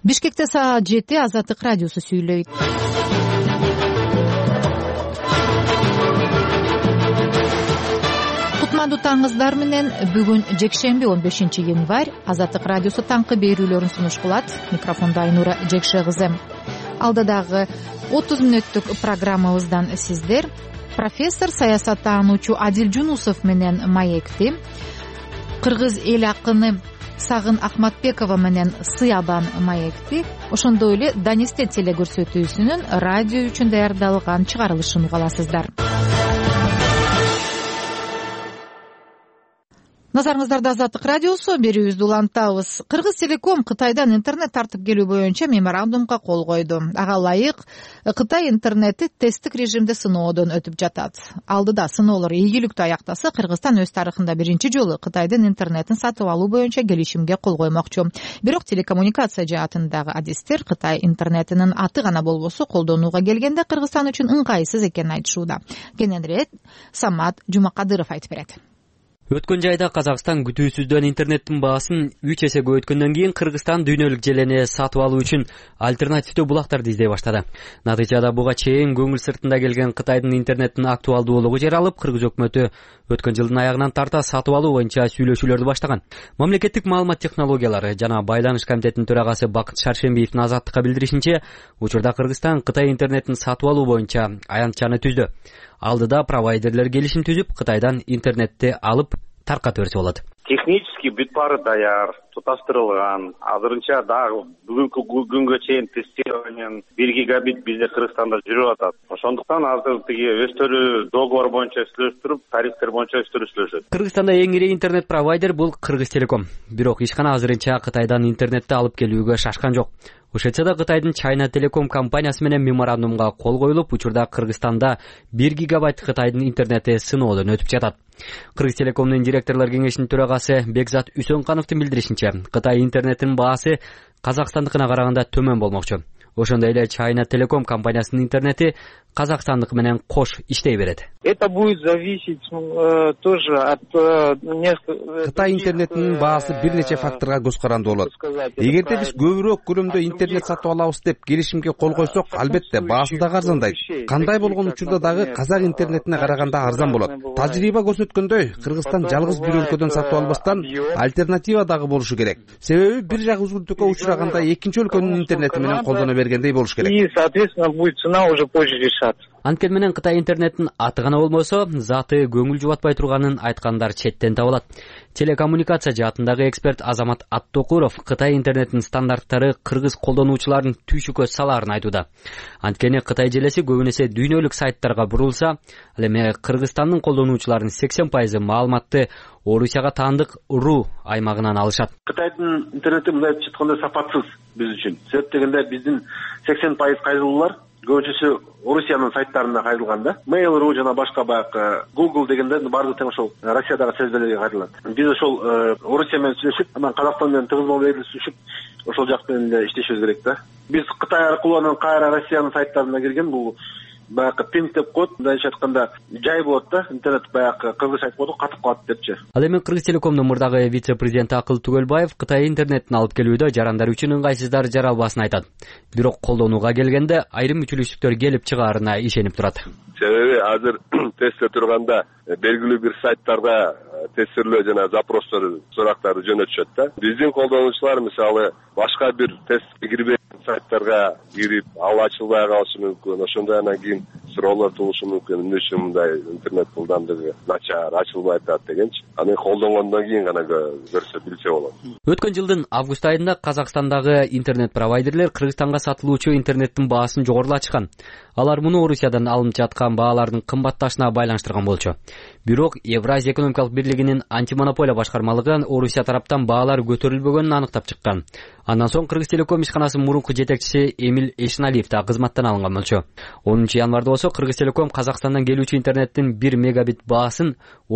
Бишкекте саат 7 Азаттык радиосу сүйлөйт. Кутмандуу таңыңыздар менен бүгүн жекшемби 15 январь Азаттык радиосу таңкы берүүлөрүн сунуш кылат. Микрофондо Айнура Жекше кызы. Алда дагы 30 мүнөттүк программабыздан сиздер профессор саясаттануучу Адил Жунусов менен маекти, кыргыз эл акыны Сагын Ахматбекова менен Сыябан маекти, ошондой эле Данисте телекөрсөтүүсүнүн радио үчүн даярдалган чыгарылышын уга аласыздар. Назарыңыздарда Азаттык радиосу, берүүбүздү улантабыз. Кыргыз Телеком Кытайдан интернет тартып келүү боюнча меморандумга кол койду. Ага ылайык Кытай интернети тесттик режимде сыноодон өтүп жатат. Алдыда сыноолор ийгиликтүү аяктаса, Кыргызстан өз тарыхында биринчи жолу Кытайдын интернетин сатып алуу боюнча келишимге кол коймокчу. Бирок телекоммуникация жаатындагы адистер Кытай интернетинин аты гана болбосо колдонууга келгенде Кыргызстан үчүн ыңгайсыз экенин айтышууда. Кененирээк Самат Жумакадыров айтып берет. Өткөн жайда Казакстан күтүүсүздөн интернеттин баасын 3 эсе көбөйткөндөн кийин Кыргызстан дүйнөлүк желени сатып алуу үчүн альтернативдүү булактарды издей баштады. Натыйжада буга чейин көңүл сыртында келген Кытайдын интернеттин актуалдуулугу жер алып, Кыргыз өкмөтү өткөн жылдын аягынан тарта сатып алуу боюнча сүйлөшүүлөрдү баштаган. Мамлекеттик маалымат технологиялары жана байланыш комитетинин төрагасы Бакыт Шаршембиевдин Азаттыкка билдиришинче, учурда Кыргызстан Кытай интернетин сатып алуу боюнча аянтчаны түздү. Алдыда провайдерлер келишим түзүп, Кытайдан интернетти алып таркатып берсе болот. Технически бүт баары даяр, туташтырылган. Азырынча дагы бүгүнкү күнгө чейин тестированиянын 1 гигабит бизде Кыргызстанда жүрүп атат. Ошондуктан азыр тиги өстөрү договор боюнча сүйлөштүрүп, тарифтер боюнча сүйлөшөт. Кыргызстанда эң ири интернет провайдер бул Кыргыз Телеком. Бирок ишкана азырынча Кытайдан интернетти алып келүүгө шашкан жок. Ошентсе да Кытайдын China Telecom компаниясы менен меморандумга кол коюлуп, учурда Кыргызстанда 1 гигабайт Кытайдын интернети сыноодон өтүп жатат. Кыргыз Телекомдун директорлор кеңешинин төрагасы Бекзат Үсөнкановдун билдиришинче, Кытай интернетинин баасы Казакстандыкына караганда төмөн болмокчу. Ошондой эле China Telecom компаниясынын интернети Казакстандык менен кош иштей берет. Это будет зависеть тоже от Кытай интернетинин баасы бир нече факторго көз карандуу болот. Эгерде биз көбүрөөк көлөмдө интернет сатып алабыз деп келишимге кол койсок, албетте баасы да арзандайт. Кандай болгон учурда дагы казак интернетине караганда арзан болот. Тажрыйба көрсөткөндөй, Кыргызстан жалгыз бир өлкөдөн сатып албастан альтернатива дагы болушу керек. Себеби бир жак үзгүлтүккө учураганда экинчи өлкөнүн интернети менен колдоно бергендей болуш керек. И, соответственно, будет цена уже позже решаться. Анткени менен Кытай интернетин аты гана болбосо, заты көңүл жубатпай турганын айткандар четтен табылат. Телекоммуникация жаатындагы эксперт Азамат Аттокуров Кытай интернетинин стандарттары кыргыз колдонуучулардын түйшүккө салаарын айтууда. Анткени Кытай желеси көбүн эсе дүйнөлүк сайттарга бурулса, ал эми Кыргызстандын колдонуучуларынын 80% маалыматты Орусияга таандык РУ аймагынан алышат. Кытайдын интернети мындайча айтканда сапатсыз биз үчүн. Себеп дегенде биздин 80% кайрылуулар көбүнчөсү Орусиянын сайттарына кайрылган да. Mail.ru жана башка баягы Google дегенде баардыгы тең ошол Россиядагы серверлерге кайрылат. Биз ошол Орусия менен сүйлөшүп, анан Казакстан менен тыгыз мамилелешип, ошол жак менен эле иштешибиз керек да. Биз Кытай аркылуу анан кайра Россиянын сайттарына кирген, бул баягы пинг деп коет, мындайча айтканда жай болот да, интернет баягы кыргыз айтып коет, катып калат депчи. Ал эми Кыргыз Телекомдун мурдагы вице-президенти Акыл Түгөлбаев Кытай интернетин алып келүүдө жарандар үчүн ыңгайсыздар жаралбасын айтат. Бирок колдонууга келгенде айрым мүчүлүштүктөр келип чыгаарына ишенип турат. Себеби азыр тестте турганда белгилүү бир сайттарга тестирлөө жана запростор, сурактарды жөнөтүшөт да. Биздин колдонуучулар мисалы башка бир тестке кирбеген сайттарга кирип, ал ачылбай калышы мүмкүн. Ошондой анан кийин суроолор туулушу мүмкүн. Эмне үчүн мындай интернет ылдамдыгы начар, ачылбай атат дегенчи. Аны колдонгондон кийин гана көрсө билсе болот. Өткөн жылдын август айында Казакстандагы интернет провайдерлер Кыргызстанга сатылуучу интернеттин баасын жогорулатышкан. Алар муну Орусиядан алынып жаткан баалардын кымбатташына байланыштырган болчу. Бирок Евразия экономикалык бирлигинин антимонополия башкармалыгы Орусия тараптан баалар көтөрүлбөгөнүн аныктап чыккан. Андан соң Кыргыз Телеком ишканасынын мурунку жетекчиси Эмил Эшиналиев да кызматтан алынган болчу. 10 январда болсо Кыргыз Телеком Казакстандан келүүчү интернеттин 1 мегабит баасын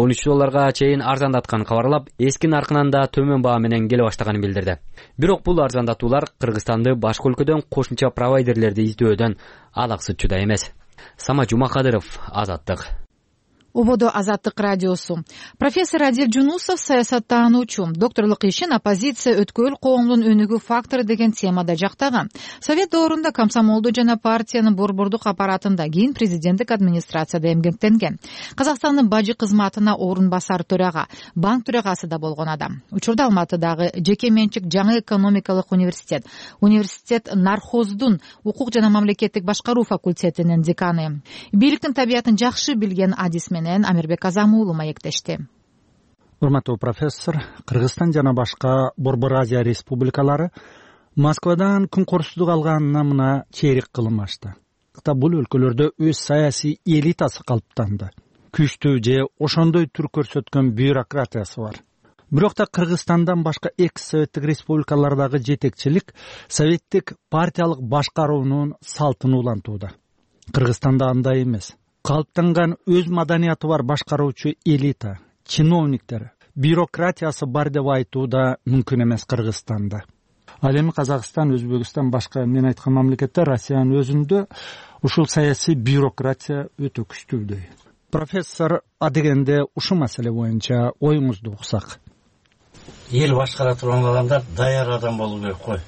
$13 чейин арзандатканын кабарлап, эски наркынан да төмөн баа менен келе баштаганын билдирди. Бирок бул арзандатуулар Кыргызстанды башка өлкөдөн кошумча провайдерлерди издөөдөн алаксытчу да эмес. Сама Жумакадыров, Азаттык. ободо Азаттык радиосу. Профессор Адил Жунусов саясаттануучу, докторлук ишин оппозиция өткөл коомдун өнүгүү фактору деген темада жактаган. Совет доорунда комсомолду жана партиянын борбордук аппаратында, кийин президенттик администрацияда эмгектенген. Казакстандын бажы кызматына орун басар төрага, банк төрагасы да болгон адам. Учурда Алматыдагы жеке менчик жаңы экономикалык университет нархоздун укук жана мамлекеттик башкаруу факультетинин деканы. Бийликтин табиятын жакшы билген адис менен Амирбек Азам уулу маектешти. Урматтуу профессор, Кыргызстан жана башка Борбор Азия республикалары Москвадан күн корсуздук алганына мына чейрек кылым ачты. Бул өлкөлөрдө өз саясий элитасы калыптанды. Күчтүү же ошондой түр көрсөткөн бюрократиясы бар. Бирок да Кыргызстандан башка экс-советтик республикалардагы жетекчилик советтик партиялык башкаруунун салтын улантууда. Кыргызстанда андай эмес. Калыптанган өз маданияты бар башкаруучу элита, чиновниктер, бюрократиясы бар деп айтуу да мүмкүн эмес Кыргызстанда. Ал эми Казакстан, Өзбекстан, башка мен айткан мамлекеттер Россиянын өзүндө ушул саясий бюрократия өтө күчтүү. Профессор, адегенде ушул маселе боюнча оюңузду уксак. Ел башкара турган адамдар даяр адам болуу керек кой.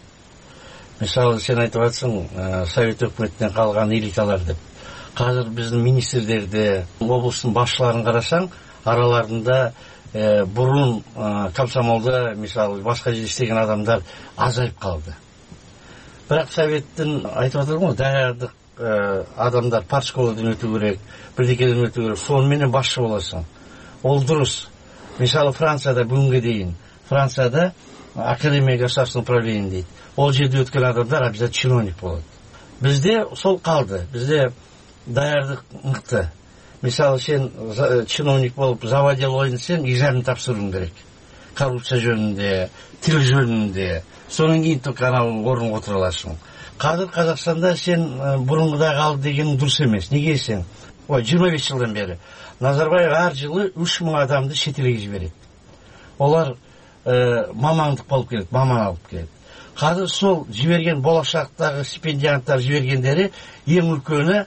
Мисалы сен айтып атсың, Совет өкмөтүнөн калган элиталар деп. Қазір біздің министрлерде, облыстың басшыларын қарасаң, араларында бұрын комсомолда, мысалы, басқа жерде істеген адамдар азайып қалды. Бірақ Советтің айтып отыр ғой, даярдық адамдар партшколадан өту керек, бірдекеден өту керек, сонымен басшы боласың. Ол дұрыс. Мысалы, Францияда бүгінге дейін, Францияда академия государственного управления дейді. Ол жерде өткен адамдар обязательно чиновник болады. Бізде сол қалды. Бізде даярдык мыкты. Мисалы сен чиновник болуп заводил ойносаң, экзамен тапсырууң керек. Коррупция жөнүндө, тил жөнүндө. Сонун кийин только анау орунга отура аласың. Казыр Казакстанда сен бурунда калды деген дурус эмес. Неге сен? 25 жылдан бери Назарбаев ар жылы 3000 адамды чет элге жиберет. Олар мамандык болуп келет, маман алып келет. Казыр сол жиберген болашактагы стипендианттар жибергендери эң үлкөнү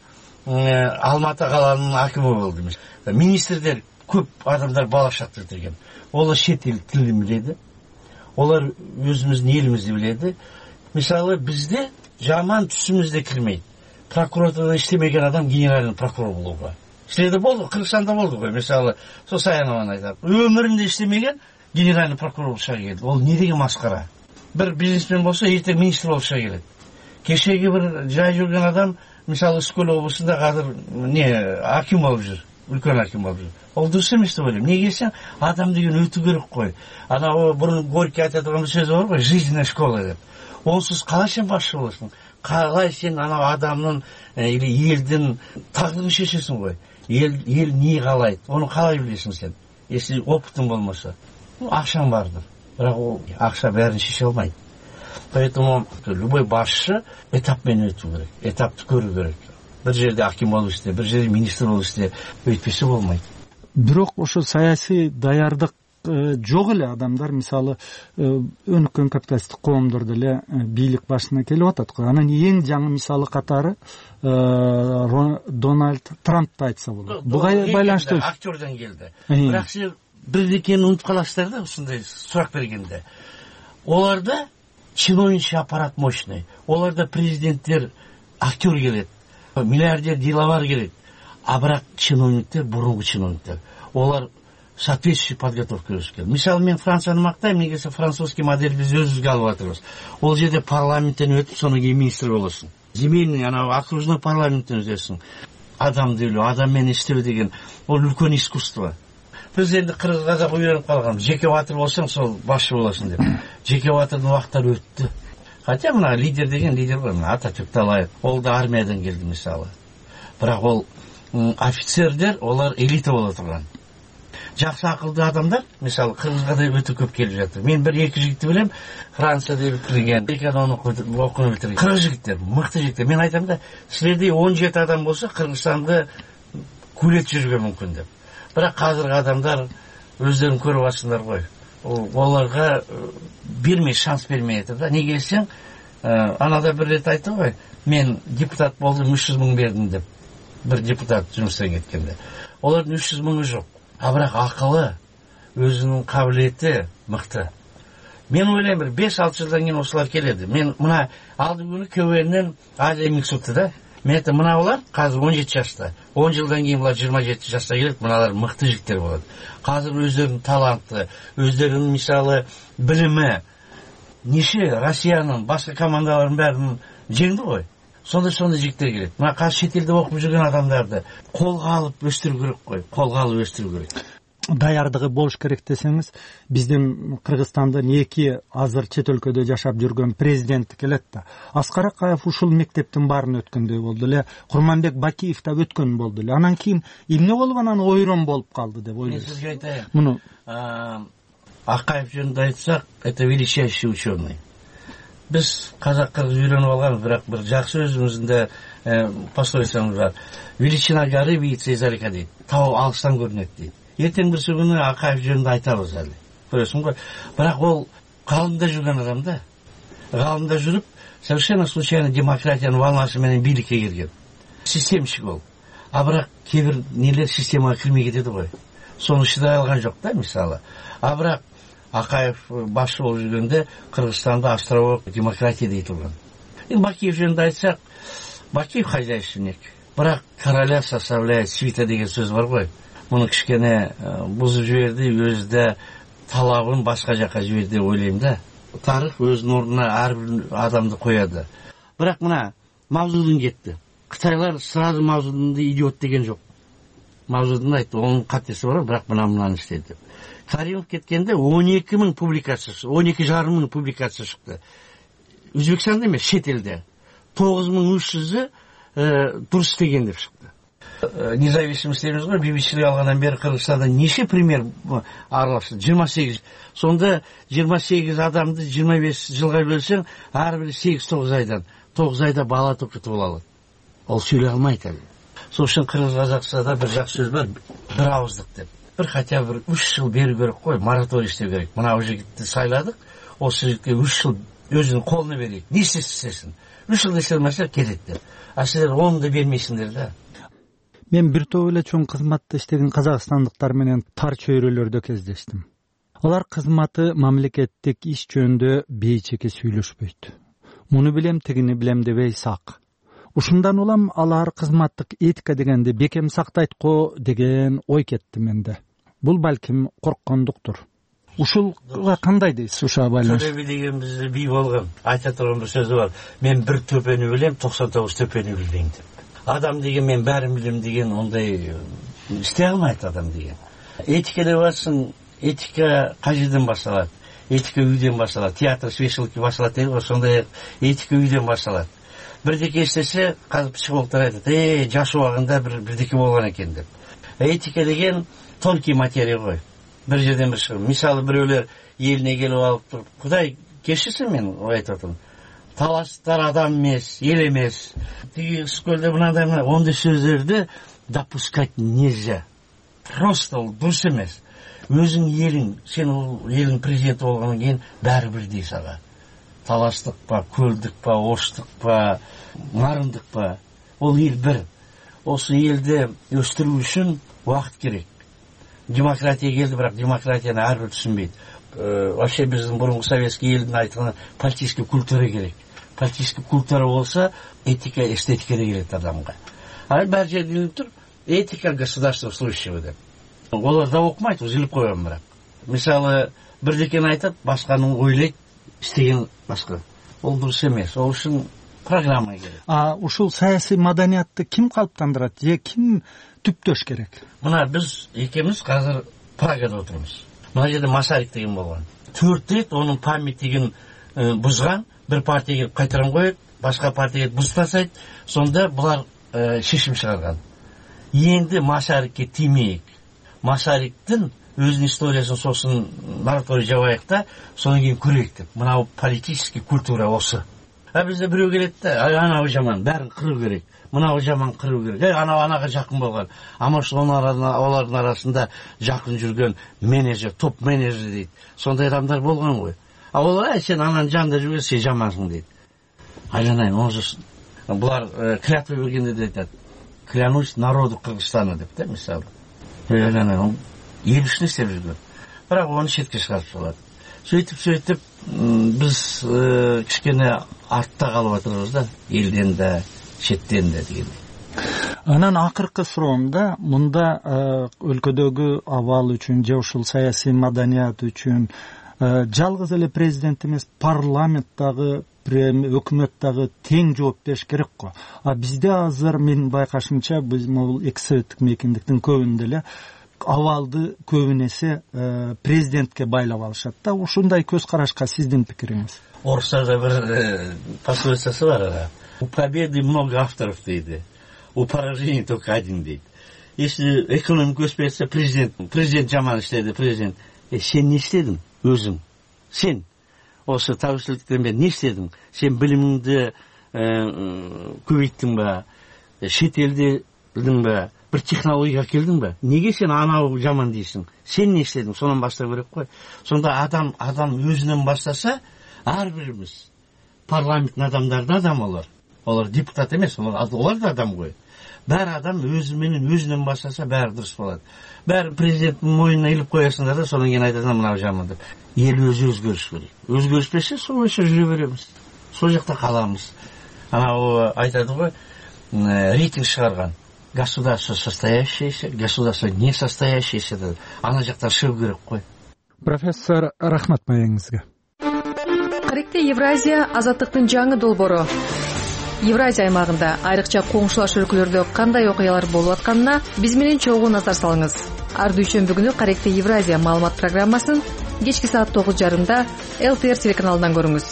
Алматы қаланың акимі болды. Министрлер көп адамдар болашақты бітірген. Олар шет ел тілін біледі. Олар өзіміздің елімізді біледі. Мысалы, бізде жаман түсімізде кірмейді. Прокуратурада іштемеген адам генеральный прокурор болуға. Іштеді болды, Қырғызстанда болды ғой. Мысалы, сол Саянованы айтады. Өмірінде іштемеген генеральный прокурор болса келді. Ол не деген масқара? Бір бизнесмен болса, ертең министр болса келеді. Кешегі бір жай жүрген адам Мисалы, Үскөл облысында қазір аким болып жүр, үлкен аким болып жүр. Ол дұрыс емес деп ойлаймын. Неге сен адам деген өту керек қой. Анау бұрын Горький айтатын сөзі бар ғой, жизненная школа деп. Онсыз қалай сен басшы боласың? Қалай сен анау адамның или елдің тағдырын шешесің ғой? Ел не қалайды? Оны қалай білесің сен? Если опытың болмаса, ақшаң бардыр. Бірақ ол ақша бәрін шеше алмайды. Поэтому любой басшы этапмен өту керек, этапты көру керек. Бір жерде аким болу істе, бір жерде министр болу істе, өйтпесе болмайды. Бирок ошо саясий даярдык жок эле адамдар, мисалы, өнүккөн капиталисттик коомдордо эле бийлик башына келип атат го. Анан эң жаңы мисалы катары Дональд Трампты айтса болот. Буга байланыштуу актерден келди. Бирок сиз бирдекени унутуп каласыздар да, ушундай сурак бергенде. Оларда чиновничий аппарат мощный. Оларда президенттер актер келет, миллиардер деловар келет. А бірақ чиновниктер, бұрынғы чиновниктер. Олар соответствующий подготовка өскен. Мисалы, мен Францияны мақтаймын, негесі французский модель біз өзімізге алып жатырмыз. Ол жерде парламенттен өтіп, содан кейін министр боласың. Земельный, анау окружной парламенттен өтесің. Адамды өлу, адаммен істеу деген, ол үлкен искусство. Біз енді Қырғызға үйреніп қалғанбыз. Жеке батыр болсаң, сол басшы боласың деп. Жеке батырдың уақыттары өтті. Хотя мына лидер деген лидер ғой, Ататүрк Талаев. Ол да армиядан келді, мысалы. Бірақ ол офицерлер, олар элита бола тұрған. Жақсы ақылды адамдар, мысалы, Қырғызға да өте көп келіп жатыр. Мен бір екі жігітті білем, Францияда бітірген, экономия оқуын бітірген. Қырғыз жігіттер, мықты жігіттер. Мен айтамын да, сіздерде 17 адам болса, Қырғызстанды көлет жүруге мүмкін деп. Бірақ қазіргі адамдар өздерін көріп атсыңдар ғой. Оларға бермей, шанс бермей етір да. Неге десең, анада бір рет айтты ғой, мен депутат болдым, 300 мың бердім деп. Бір депутат жұмыстан кеткенде. Олардың 300 мыңы жоқ. А бірақ ақылы, өзінің қабілеті мықты. Мен ойлаймын, 5-6 жылдан кейін осылар келеді. Мен мына алды күні КВНнен академик шықты да. Мен айтам, мына олар қазір 17 жаста. 10 жылдан кейін бұлар 27 жаста келеді, мыналар мықты жігіттер болады. Қазір өздерінің таланты, өздерінің мысалы білімі, неше Россияның басқа командаларын бәрін жеңді ғой. Сонда жігіттер келеді. Мына қазір шетелде оқып жүрген адамдарды қолға алып өстіру керек қой. Қолға алып өстіру керек. Даярдыгы болуш керек десеңиз, биздин Кыргызстандын 2 азыр чет өлкөдө жашап жүргөн президенти келет да. Аскар Акаев ушул мектептин баарын өткөндөй болду эле, Курманбек Бакиев да өткөн болду эле. Анан кийин эмне болуп анан ойрон болуп калды деп ойлойсуз? Мен сизге айтайын. Муну Акаев жөнүндө айтсак, это величайший ученый. Биз казак-кыргыз үйрөнүп алганбыз, бирок бир жакшы өзүбүздүн пословицамыз бар. Величина горы видится издалека дейт. Тау алыстан көрүнөт дейт. Ертең бір күні Акаев жөнінде айтамыз әлі. Көресің ғой. Бірақ ол ғалымда жүрген адам да. Ғалымда жүріп, совершенно случайно демократияның волнасымен билікке келген. Системщик ол. А бірақ кейбір нелер системаға кірмей кетеді ғой. Соны шыдай алған жоқ та, мысалы. А бірақ Акаев басшы болып жүргенде Қырғызстанда островок демократия дейтілген. Бакиев жөнінде айтсақ, Бакиев хозяйственник. Бірақ короля составляет свита деген сөз бар ғой. Мұны кішкене бұзып жіберді, өзі талабын басқа жаққа жіберді деп ойлаймын да. Тарих өзінің орнына әрбір адамды қояды. Бірақ мына Мавзудин кетті. Қытайлар сразу Мавзудинді идиот деген жоқ. Мавзудин айтты, оның қатесі бар, бірақ мынаны істеді. Каримов кеткенде 12 мың публикация шықты, 12,5 мың публикация шықты. Өзбекстанда емес, шетелде. 9300-і дұрыс деген деп шықты. Независимость дейміз ғой, BBC алғаннан бері Қырғызстанда неше пример араласты? 28. Сонда 28 адамды 25 жылға бөлсең, әрбірі 8-9 айдан. 9 айда бала тоқыты болады. Ол сөйлей алмайды әлі. Сол үшін қырғыз қазақстанда бір жақсы сөз бар, бір ауыздық деп. Бір хотя бір 3 жыл беру керек қой, мораторий істеу керек. Мына жігітті сайладық, осы жігітке 3 жыл өзінің қолына берейік. Не істесін? 3 жыл істемесе кетеді деп. А сіздер оны да бермейсіңдер да. Мен бир топ эле чоң кызматта иштеген казакстандыктар менен тар чөйрөлөрдө кездештим. Алар кызматы мамлекеттик иш жөнүндө бейчеке сүйлөшпөйт. Муну билем, тигини билем дебей сак. Ушундан улам алар кызматтык этика дегенди бекем сактайт го деген ой кетти менде. Бул балким корккондуктур. Ушулга кандай дейсиз ушуга байланыштуу? Төбе деген бизде бий болгон. Айта турган бир сөзү бар. Мен бир төпени билем, 99 төпени билбейм деп. Адам деген мен бәрін білем деген ондай істей алмайды адам деген. Этика деп жатсың, этика қай жерден басталады? Этика үйден басталады. Театр свешілікке басталады дейді ғой, сондай этика үйден басталады. Бірдеке істесе, қазір психологтар айтады, жас уағында бірдеке болған екен деп. Этика деген тонкий материя ғой. Бір жерден бір шығып. Мысалы біреулер еліне келіп алып тұрып, Құдай кешірсін мен айтып отырмын. Таластар адам емес, ел емес. Тиги скөлде мынандай ондай сөздерді допускать нельзя. Просто ол дұрыс емес. Өзің елің, сен ол елің президенті болғаннан кейін бәрі бірдей саған. Таластық па, көлдік па, оштық па, нарындық па, ол ел бір. Осы елді өстіру үшін уақыт керек. Демократия келді, бірақ демократияны әрбір түсінбейді. Вообще біздің бұрынғы советский елдің айтқаны политический культура керек. Политический культура болса, этика, эстетика да келеді адамға. А бәр жерде тұр, этика государства служащего деп. Олар да оқымайды, үзіліп қойған бірақ. Мысалы, бірдекені айтады, басқаның ойлайды, істеген басқа. Ол дұрыс емес. Ол үшін программа керек. Ушул саясий маданиятты ким қалыптандырат, же ким түптөш керек? Мына біз екеуміз қазір Прагада отырмыз. Мына жерде Масарик деген болған. 4 рет оның памятигін бұзған, бір партия келіп қайтарым қойып, басқа партия келіп бұзып тастайды. Сонда бұлар шешім шығарған. Енді Масарикке тимейік. Масариктің өзінің историясын сосын мораторий жабайық та, содан кейін көрейік деп. Мынау политический культура осы. Бізде біреу келеді да, анау жаман, бәрін қыру керек. Мынау жаман қыру керек. Анау анаға жақын болған. Амаш олардың арасында жақын жүрген менеджер, топ менеджер дейді. Сондай адамдар болған ғой. Олар, сен анан жанында жүрген, сен жамансың дейді. Айланайын, бұлар клятва бергенде де айтады. Клянусь народу Кыргызстана деп, да, мысалы. эл үчүн иштеп жүргөн, бирок аны четке чыгарып салат. Сөйтүп биз кичкене артта калып атырбыз да, элден да, четтен да дегендей. Анан акыркы суроомда мында өлкөдөгү абал үчүн же ушул саясий маданият үчүн жалгыз эле президент эмес, парламент дагы, өкмөт дагы тең жооп бериш керек го. А бизде азыр менин байкашымча биз могул эки советтик мейкиндиктин көбүндө эле абалды көбүн эсе президентке байлап алышат да. Ушундай көз карашка сиздин пикириңиз? Орусчада бир пословицасы бар. У победы много авторов дейди. У поражения только один дейт. Если экономика өспөйт, президент жаман иштеди, президент. Сен не иштедің өзің? Сен осы тәуелсіздіктен бері не иштедің? Сен билимиңди көбөйттүң ба? Шет элдедің ба? Бір технологияга келдің ба? Неге сен анау жаман дейсің? Сен не иштедің? Сонан баштау керек қой. Сонда адам өзінен баштаса, ар бирибиз парламенттин адамдары да адам олар. Олар депутат емес, олар да адам ғой. Бәрі адам өзінен баштаса, бәрі дұрыс болады. Бәрі президенттің мойнына илип қоясыңдар да, содан кейін айтасың мынау жаман деп. Ел өзі өзгеріс керек. Өзгеріспесе, сол бойынша жүре береміз. Сол жақта қаламыз. Анау айтады ғой, рейтинг шығарған. Государство состоящееся, государство не состоящееся. Ана жақтан шығу керек қой. Профессор, рахмат маегиңизге. Каректе Евразия азаттыктын жаңы долбоору. Евразия аймагында айрыкча коңшулаш өлкөлөрдө кандай окуялар болуп атканына биз менен чогуу назар салыңыз. Ар дүйшөмбү күнү Каректе Евразия маалымат программасын кечки саат 9:30 ЛТР телеканалынан көрүңүз.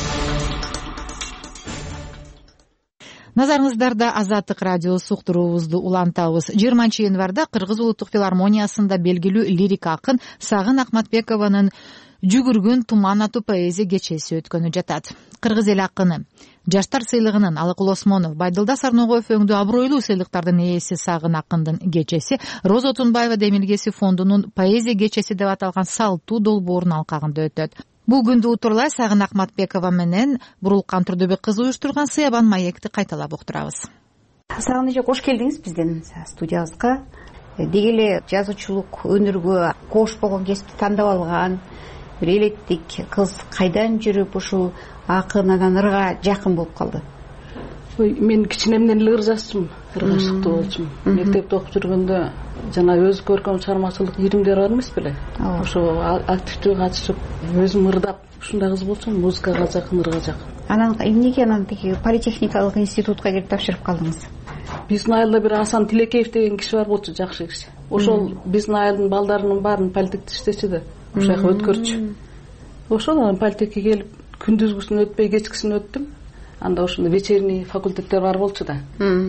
Назарыңыздарда Азаттык радиосу уктуруубузду улантабыз. 20 январда Кыргыз улуттук филармониясында белгилүү лирик акын Сагын Акматбекованын Жүгүргүн туман аттуу поэзия кечеси өткөнү жатат. Кыргыз эл акыны Жаштар сыйлыгынын Алыкул Осмонов, Байдылда Сарногоев өңдүү абройлуу сыйлыктардын ээси Сагын акындын кечеси Роза Отунбаева демилгеси фондунун поэзия кечеси деп аталган салттуу долбоорунун алкагында өтөт. Бул күндү утурлай Сагын Акматбекова менен бурулкан түрдө бир кыз уюштурган Сыябан маекти кайталап уктурабыз. Сагын эже кош келдиңиз биздин студиябызга. Деги эле жазуучулук өнөргө кош болгон кесипти тандап алган бир элеттик кыз кайдан жүрүп ушул акынадан ырга жакын болуп калды? Мен кичинемден эле ыр жазчумун, ыргачтыкты болчумун. Мектепте окуп жүргөндө жана өз көркөм чыгармачылык иримдер бар эмес беле? Ошо активдүү катышып, өзүм ырдап, ушундай кыз болчумун, музыкага жакын, ырга жакын. Анан эмнеге тиги политехникалык институтка кирип тапшырып калдыңыз? Биздин айылда бир Асан Тилекеев деген киши бар болчу, жакшы киши. Ошол биздин айылдын балдарынын баарын политехте иштечү да, ошол жака өткөрчү. Ошол политехке келип, күндүзгүсүн өтпөй кечкисин өттүм. Анда ошондо вечерний факультеттер бар болчу да.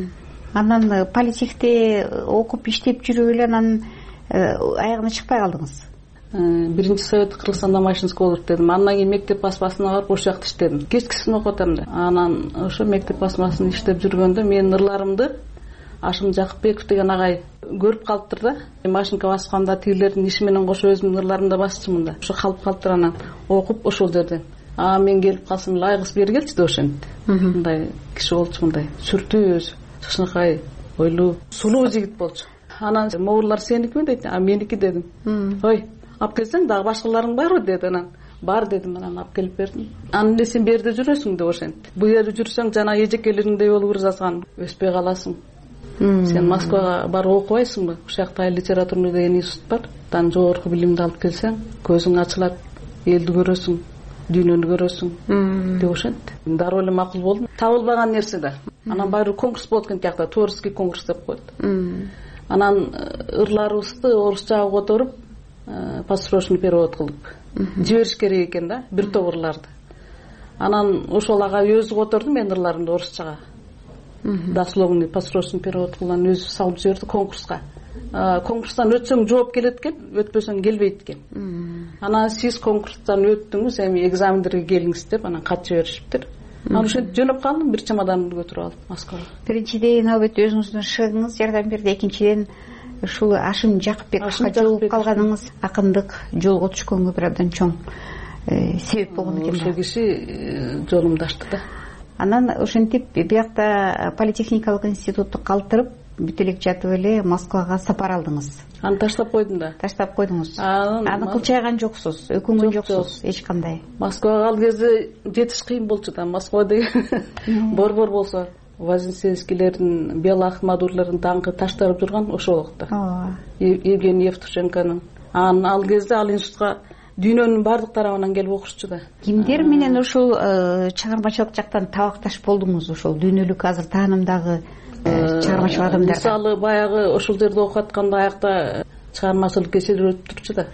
Анан политехте окуп иштеп жүрүп эле анан аягына чыкпай калдыңыз. Биринчи совет Кыргызстанда машинский болуп дедим. Андан кийин мектеп басмасына барып ошол жакта иштедим. Кечкисин окуп атам да. Анан ошо мектеп басмасын иштеп жүргөндө менин ырларымды Ашым Жакыпбеков деген агай көрүп калыптыр да. Машинка басканда тигилердин иши менен кошо өзүмдүн ырларымды басчумун да. Ошо калып калыптыр, анан окуп ошол жерден. Мен келип калсам эле айгыз бери келчи да ошентип. Мындай киши болчу, мындай сүртүү өзү, чычынакай, ойлуу, сулуу жигит болчу. Анан моурлар сеникими дейт, меники дедим. Ой, алып келсең дагы башкаларың барбы деди. Анан бар дедим, анан алып келип бердим. Анан эле сен бу жерде жүрөсүң деп ошентип. Бу жерде жүрсөң жана эжекелериңдей болуп ыр жазган, өспөй каласың. Сен Москвага барып окубайсыңбы? Ошол жакта литературный деген институт бар. Дан жогорку билимди алып келсең, көзүң ачылат, элди көрөсүң, дүйнөнү көрөсүң деп ошентти. Дароо эле макул болдум. Табылбаган нерсе да. Анан барып конкурс болот экен тиякта, творческий конкурс деп коет. Анан ырларыбызды орусчага которуп, построчный перевод кылып жибериш керек экен да, бир топ ырларды. Анан ошол ага өзү которду менин ырларымды орусчага. Дословный построчный перевод кылган өзү салып жиберди конкурска. Конкурстан өтсөң жооп келет экен, өтпөсөң келбейт экен. Анан сиз конкурстан өттүңүз, эми экзамендерге келиңиз деп анан кат жиберишиптир. Анан ошентип жөнөп калдым, бир чемоданымды көтөрүп алып Москвага. Биринчиден албетте өзүңүздүн шыгыңыз жардам берди, экинчиден ушул Ашым Жакыпбековго жолугуп калганыңыз акындык жолго түшкөнгө бир абдан чоң себеп болгон экен. Ошол киши жолумду ачты да. Анан ошентип биякта политехникалык институтты калтырып, бүт элек жатып эле Москвага сапар алдыңыз. Аны таштап койдум да. Таштап койдуңуз. Аны кылчайган жоксуз, өкүнгөн жоксуз эч кандай. Москвага ал кезде жетиш кыйын болчу да. Москва деген борбор болсо Вознесенскийлердин, Белоахмадулардын даңкы таштырып жүргөн ошол убакта. Евгений Евтушенконун. Ал кезде ал институтка дүйнөнүн бардык тарабынан келип окушчу да. Кимдер менен ошол чыгармачылык жактан табакташ болдуңуз? Ошол дүйнөлүк азыр таанымдагы чыгармачыл адамдар. Мисалы баягы ошол жерде окуп атканда аякта чыгармачылык кечелер өтүп турчу да.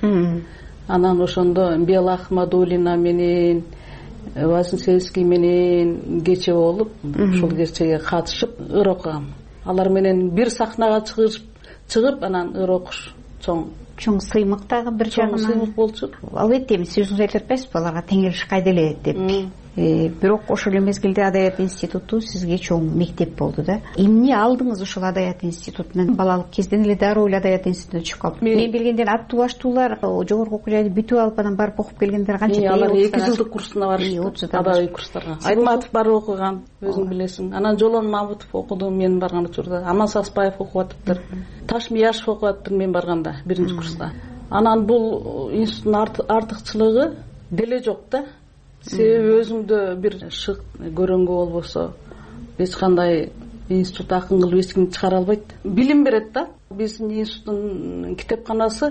Анан ошондо Белоахмадулина менен Вознесенский менен кече болуп, ошол кечеге катышып ыр окугам. Алар менен бир сахнага чыгып, анан ыр окуш чоң сыймык дагы бир жагынан. Чоң сыймык болчу. Албетте, эми сөзүңүз айтып атпайсызбы, аларга теңелиш кайда эле деп. Бирок ошол эле мезгилде Адабият институту сизге чоң мектеп болду да. Эмне алдыңыз ошол Адабият институтунан? Балалык кезден эле дароо эле Адабият институтуна түшүп калып. Мен билгенден аттуу баштуулар жогорку окуу жайды бүтүп алып анан барып окуп келгендер канча? Алар 2 жылдык курсуна барышты. Адабий курстарга. Айтматов барып окуган, өзүң билесиң. Анан Жолон Мамутов окуду мен барган учурда. Аман Саспаев окуп атыптыр. Ташмияшев окуп атыптыр мен барганда 1-курста. Анан бул институттун артыкчылыгы деле жок да. Себеби өзүңдө бир шык көрөнгө болбосо эч кандай институт акын кылып эч ким чыгара албайт. Билим берет да. Биздин институттун китепканасы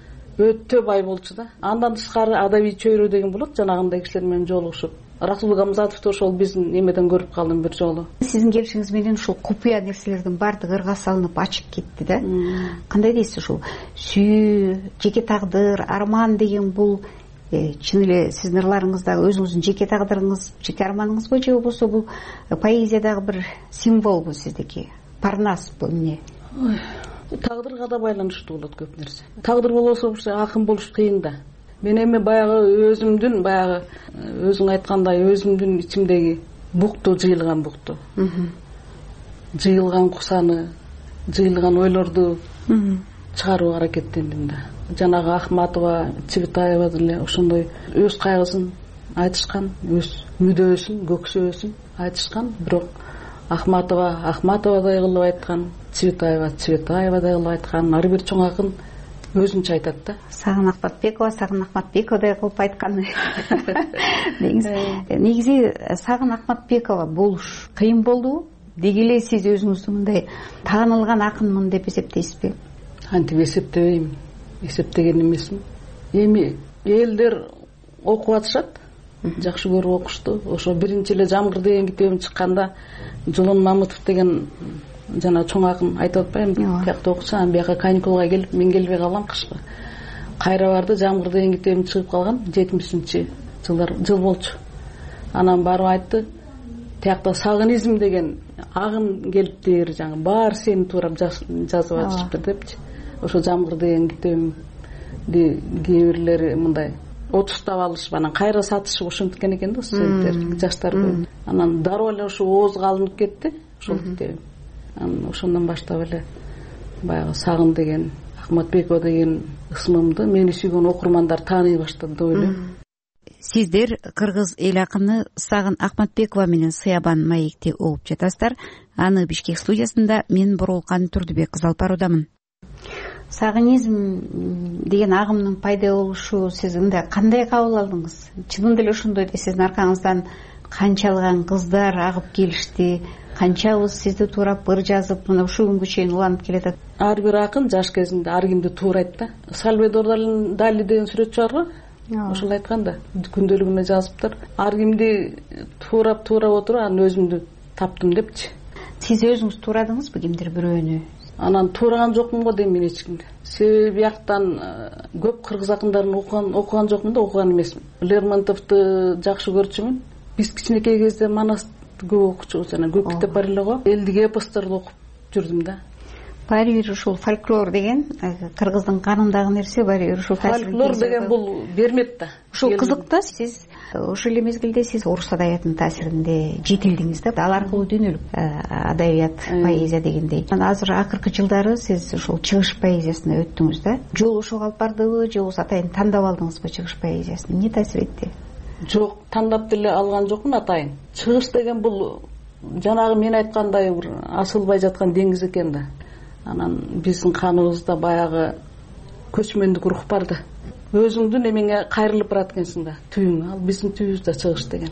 өтө бай болчу да. Андан тышкары адабий чөйрө деген болот, жанагындай кишилер менен жолугушуп. Расул Гамзатовду ошол биздин эмеден көрүп калдым бир жолу. Сиздин келишиңиз менен ушул купуя нерселердин баардыгы ырга салынып ачып кетти да. Кандай дейсиз ушул сүйүү, жеке тагдыр, арман деген бул чын эле сиздин ырларыңыздагы өзүңүздүн жеке тагдырыңыз, жеке арманыңызбы же болбосо бул поэзиядагы бир символбу сиздики? Парнас бул эмне? Тагдырга да байланыштуу болот көп нерсе. Тагдыр болбосо акын болуш кыйын да. Мен эми баягы өзүмдүн өзүң айткандай өзүмдүн ичимдеги букту жыйылган букту. Жыйылган кусаны, жыйылган ойлорду чыгарууга аракеттендим да. Жанагы Ахматова, Цветаева деле ошондой өз кайгысын айтышкан, өз мүдөөсүн, көксөөсүн айтышкан, бирок Ахматовадай кылып айткан, Цветаевадай кылып айткан, ар бир чоң акын өзүнчө айтат да. Сагын Ахматбековадай кылып айткан. Негизи Сагын Ахматбекова болуш кыйын болду. Деги эле сиз өзүңүздү мындай таанылган акынмын деп эсептейсизби? Антип эсептебейм. Эсептеген эмесмин. Эми элдер окуп атышат, жакшы көрүп окушту. Ошо биринчи эле Жамгыр деген китебим чыкканда Жолон Мамутов деген жана чоң акын айтып атпаймынбы? Тиякта окучу, анан бияка каникулга келип, мен келбей калгам кышкы. Кайра барды, Жамгыр деген китебим чыгып калган, 70-жыл болчу. Анан барып айтты, тиякта сагынизм деген агын келиптир, жаңы баары сени туурап жазып атышыптыр депчи. Ошо Жамгыр деген китебимди кээ бирлери мындай отустап алышып, анан кайра сатышып ошенткен экен да студенттер, жаштар көп. Анан дароо эле ошо оозга алынып кетти ошол китебим. Анан ошондон баштап эле баягы Сагын деген, Ахматбекова деген ысмымды мени сүйгөн окурмандар тааный баштады деп ойлойм. Сиздер кыргыз эл акыны Сагын Ахматбекова менен Сыябан маекте угуп жатасыздар. Аны Бишкек студиясында мен Боролкан Турдубек кызы алып баруудамын. Сагынизм деген агымдын пайда болушу сиз кандай кабыл алдыңыз? Чынында эле ошондой сиздин аркаңыздан канчалган кыздар агып келишти, канчабыз сизди туурап ыр жазып, мына ушул күнгө чейин уланып келатат? Ар бир акын жаш кезинде ар кимди туурайт да. Сальвадор Дали деген сүрөтчү барбы? Ошол айткан да, күндөлүгүнө жазыптыр. Ар кимди туурап отуруп, анан өзүмдү таптым депчи. Сиз өзүңүз туурадыңызбы кимдир бирөөнү? Анан туураган жокмун го дейм мен эч кимди. Себеби бияктан көп кыргыз акындарын окуган жокмун да, окуган эмесмин. Лермонтовду жакшы көрчүмүн. Биз кичинекей кезде Манас көп окучубуз, анан көп китеп бар эле го. Элдик эпосторду окуп жүрдүм да. Баары бир ушул фольклор деген кыргыздын канындагы нерсе, баары бир ушул фольклор деген бул бермет да. Ушул кызык да. Сиз ошол эле мезгилде сиз орус адабиятынын таасиринде жетилдиңиз да. Ал аркылуу дүйнөлүк адабият, поэзия дегендей. Азыр акыркы жылдары сиз ушул чыгыш поэзиясына өттүңүз да. Жол ошого алып бардыбы же болбосо атайын тандап алдыңызбы чыгыш поэзиясын? Эмне таасир этти? Жок, тандап деле алган жокмун атайын. Чыгыш деген бул жанагы мен айткандай бир асылбай жаткан деңиз экен да. анан биздин каныбызда баягы көчмөндүк рух бар да. Өзүңдүн эмеңе кайрылып барат экенсиң да, түбүң. Ал биздин түбүбүз да чыгыш деген.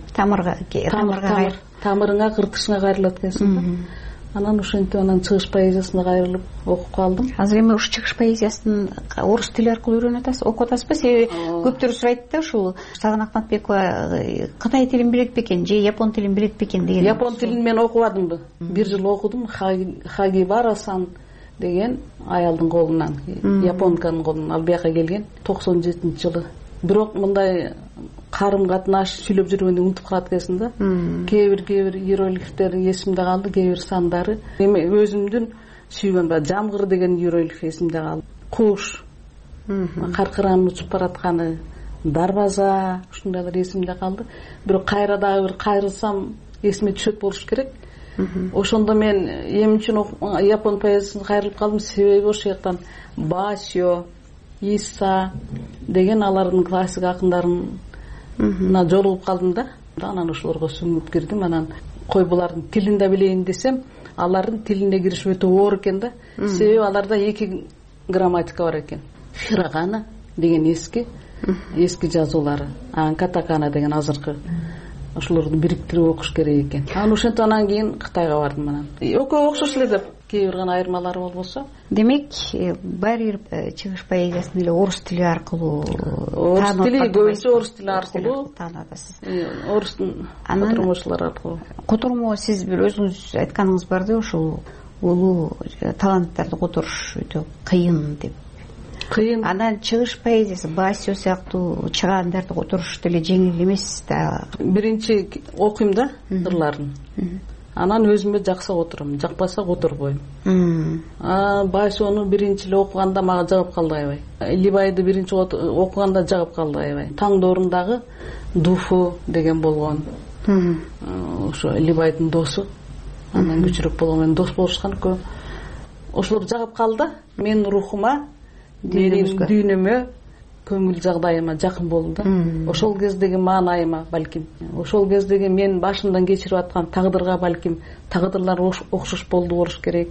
Тамырыңа, кыртышыңа кайрылат экенсиң да. Анан ошентип анан чыгыш поэзиясына кайрылып окуп калдым. Азыр эми ушу чыгыш поэзиясын орус тили аркылуу үйрөнүп атасыз, окуп атасызбы? Себеби көптөр сурайт да, ушул Сагын Акматбекова Кытай тилин билет бекен же япон тилин билет бекен деген. Япон тилин мен окубадымбы. Бир жыл окудум. Хагибара-сан деген аялдын колунан, японканын колунан ал бияка келген 97-жылы. Бирок мындай карым катнаш сүйлөп жүргөндө унутуп калат экенсиң да. Кээ бир иероглифтер эсимде калды, кээ бир сандары. Эми өзүмдүн сүйгөн жамгыр деген иероглиф эсимде калды. Куш, каркыранын учуп баратканы, дарбаза, ушундайлар эсимде калды. Бирок кайра дагы бир кайрылсам эсиме түшөт болуш керек. Ошондо мен эмне үчүн япон поэзиясына кайрылып калдым? Себеби ошол жактан Басио, Иса деген алардын классик акындарын жолугуп калдым да. Анан ошолорго сүңүп кирдим. Анан кой булардын тилин да билейин десем, алардын тилине кириш өтө оор экен да. Себеби аларда 2 грамматика бар экен. Хирагана деген эски жазуулары, катакана деген азыркы. Ошолорду бириктирип окуш керек экен. Анан ошентип анан кийин Кытайга бардым анан. Экөө окшош эле деп, кээ бир гана айырмалары болбосо. Демек, баары бир чыгыш поэзиясын эле орус тили аркылуу, орус тили, көбүнчө орус тили аркылуу таанасыз. Орустун котормочулары аркылуу. Котормо сиз бир өзүңүз айтканыңыз бар да, ушул улуу таланттарды которуш өтө кыйын деп. Кыйын. Анан чыгыш поэзиясы, Басио сыяктуу чыгаандарды которуш деле жеңил эмес да. Биринчи окуйм да ырларын. Анан өзүмө жакса отурам, жакпаса которбойм. Басиону биринчи эле окуганда мага жагып калды аябай. Либайды биринчи окуганда жагып калды аябай. Таңдоорундагы Дуфу деген болгон. Ошо Либайдын досу. Андан күчүрөөк болгон менен дос болушкан экөө. Ошолор жагып калды. Менин рухума, менин дүйнөмө, көңүл жагдайыма жакын болду да. Ошол кездеги маанайыма балким, ошол кездеги мен башымдан кечирип аткан тагдырга балким тагдырлар окшош болуш керек.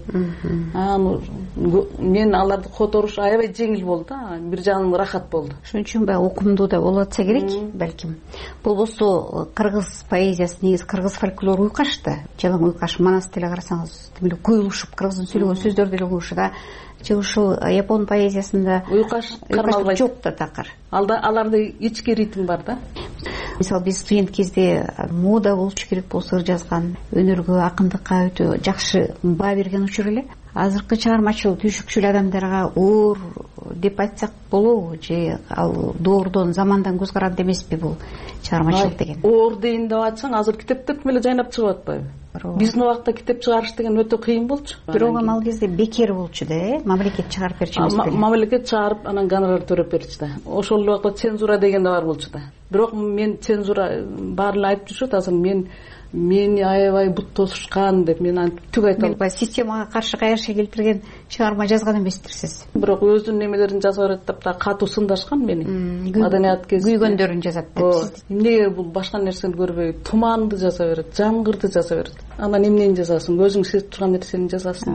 Мен аларды которуш аябай жеңил болду да, бир жагынан рахат болду. Ошон үчүн баягы окумдуу да болуп атса керек, балким. Болбосо кыргыз поэзиясы негизи кыргыз фольклору уйкаш да. Жалаң уйкаш, манас деле карасаңыз, демек куюлушуп кыргыздын сүйлөгөн сөздөр деле уйкуш да. Ушул япон поэзиясында уйкаш кармалбайт. Жок да такыр. Аларда ички ритм бар да. Мисалы биз студент кезде мода болуш керек болсо ыр жазган, өнөргө, акындыкка өтө жакшы баа берген учур эле. Азыркы чыгармачыл түйшүкчүл адамдарга оор деп айтсак болобу же ал доордон замандан көз каранды эмеспи бул чыгармачылык деген? Оор дейин деп айтсаң, азыр китептер эле жайнап чыгып атпайбы? Биздин убакта китеп чыгарыш деген өтө кыйын болчу. Бирок ал кезде бекер болчу да, мамлекет чыгарып берчү эмеспи? Мамлекет чыгарып, анан гонорар төрөп берчү да. Ошол убакта цензура деген да бар болчу да. Бирок мен цензура баары эле айтып жүрүшөт, азыр мени аябай бут тосушкан деп мен антип түк айта албайм. Системага каршы кайшы келтирген чыгарма жазган эместирсиз. Бирок өзүнүн немелерин жаза берет деп да катуу сындашкан мени. Маданият кезде күйгөндөрүн жазат деп. Эмнеге бул башка нерсени көрбөй, туманды жаза берет, жамгырды жаза берет. Анан эмнени жазасың? Өзүң сезип турган нерсени жазасың.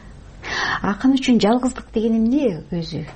Акын үчүн жалгыздык деген эмне өзү?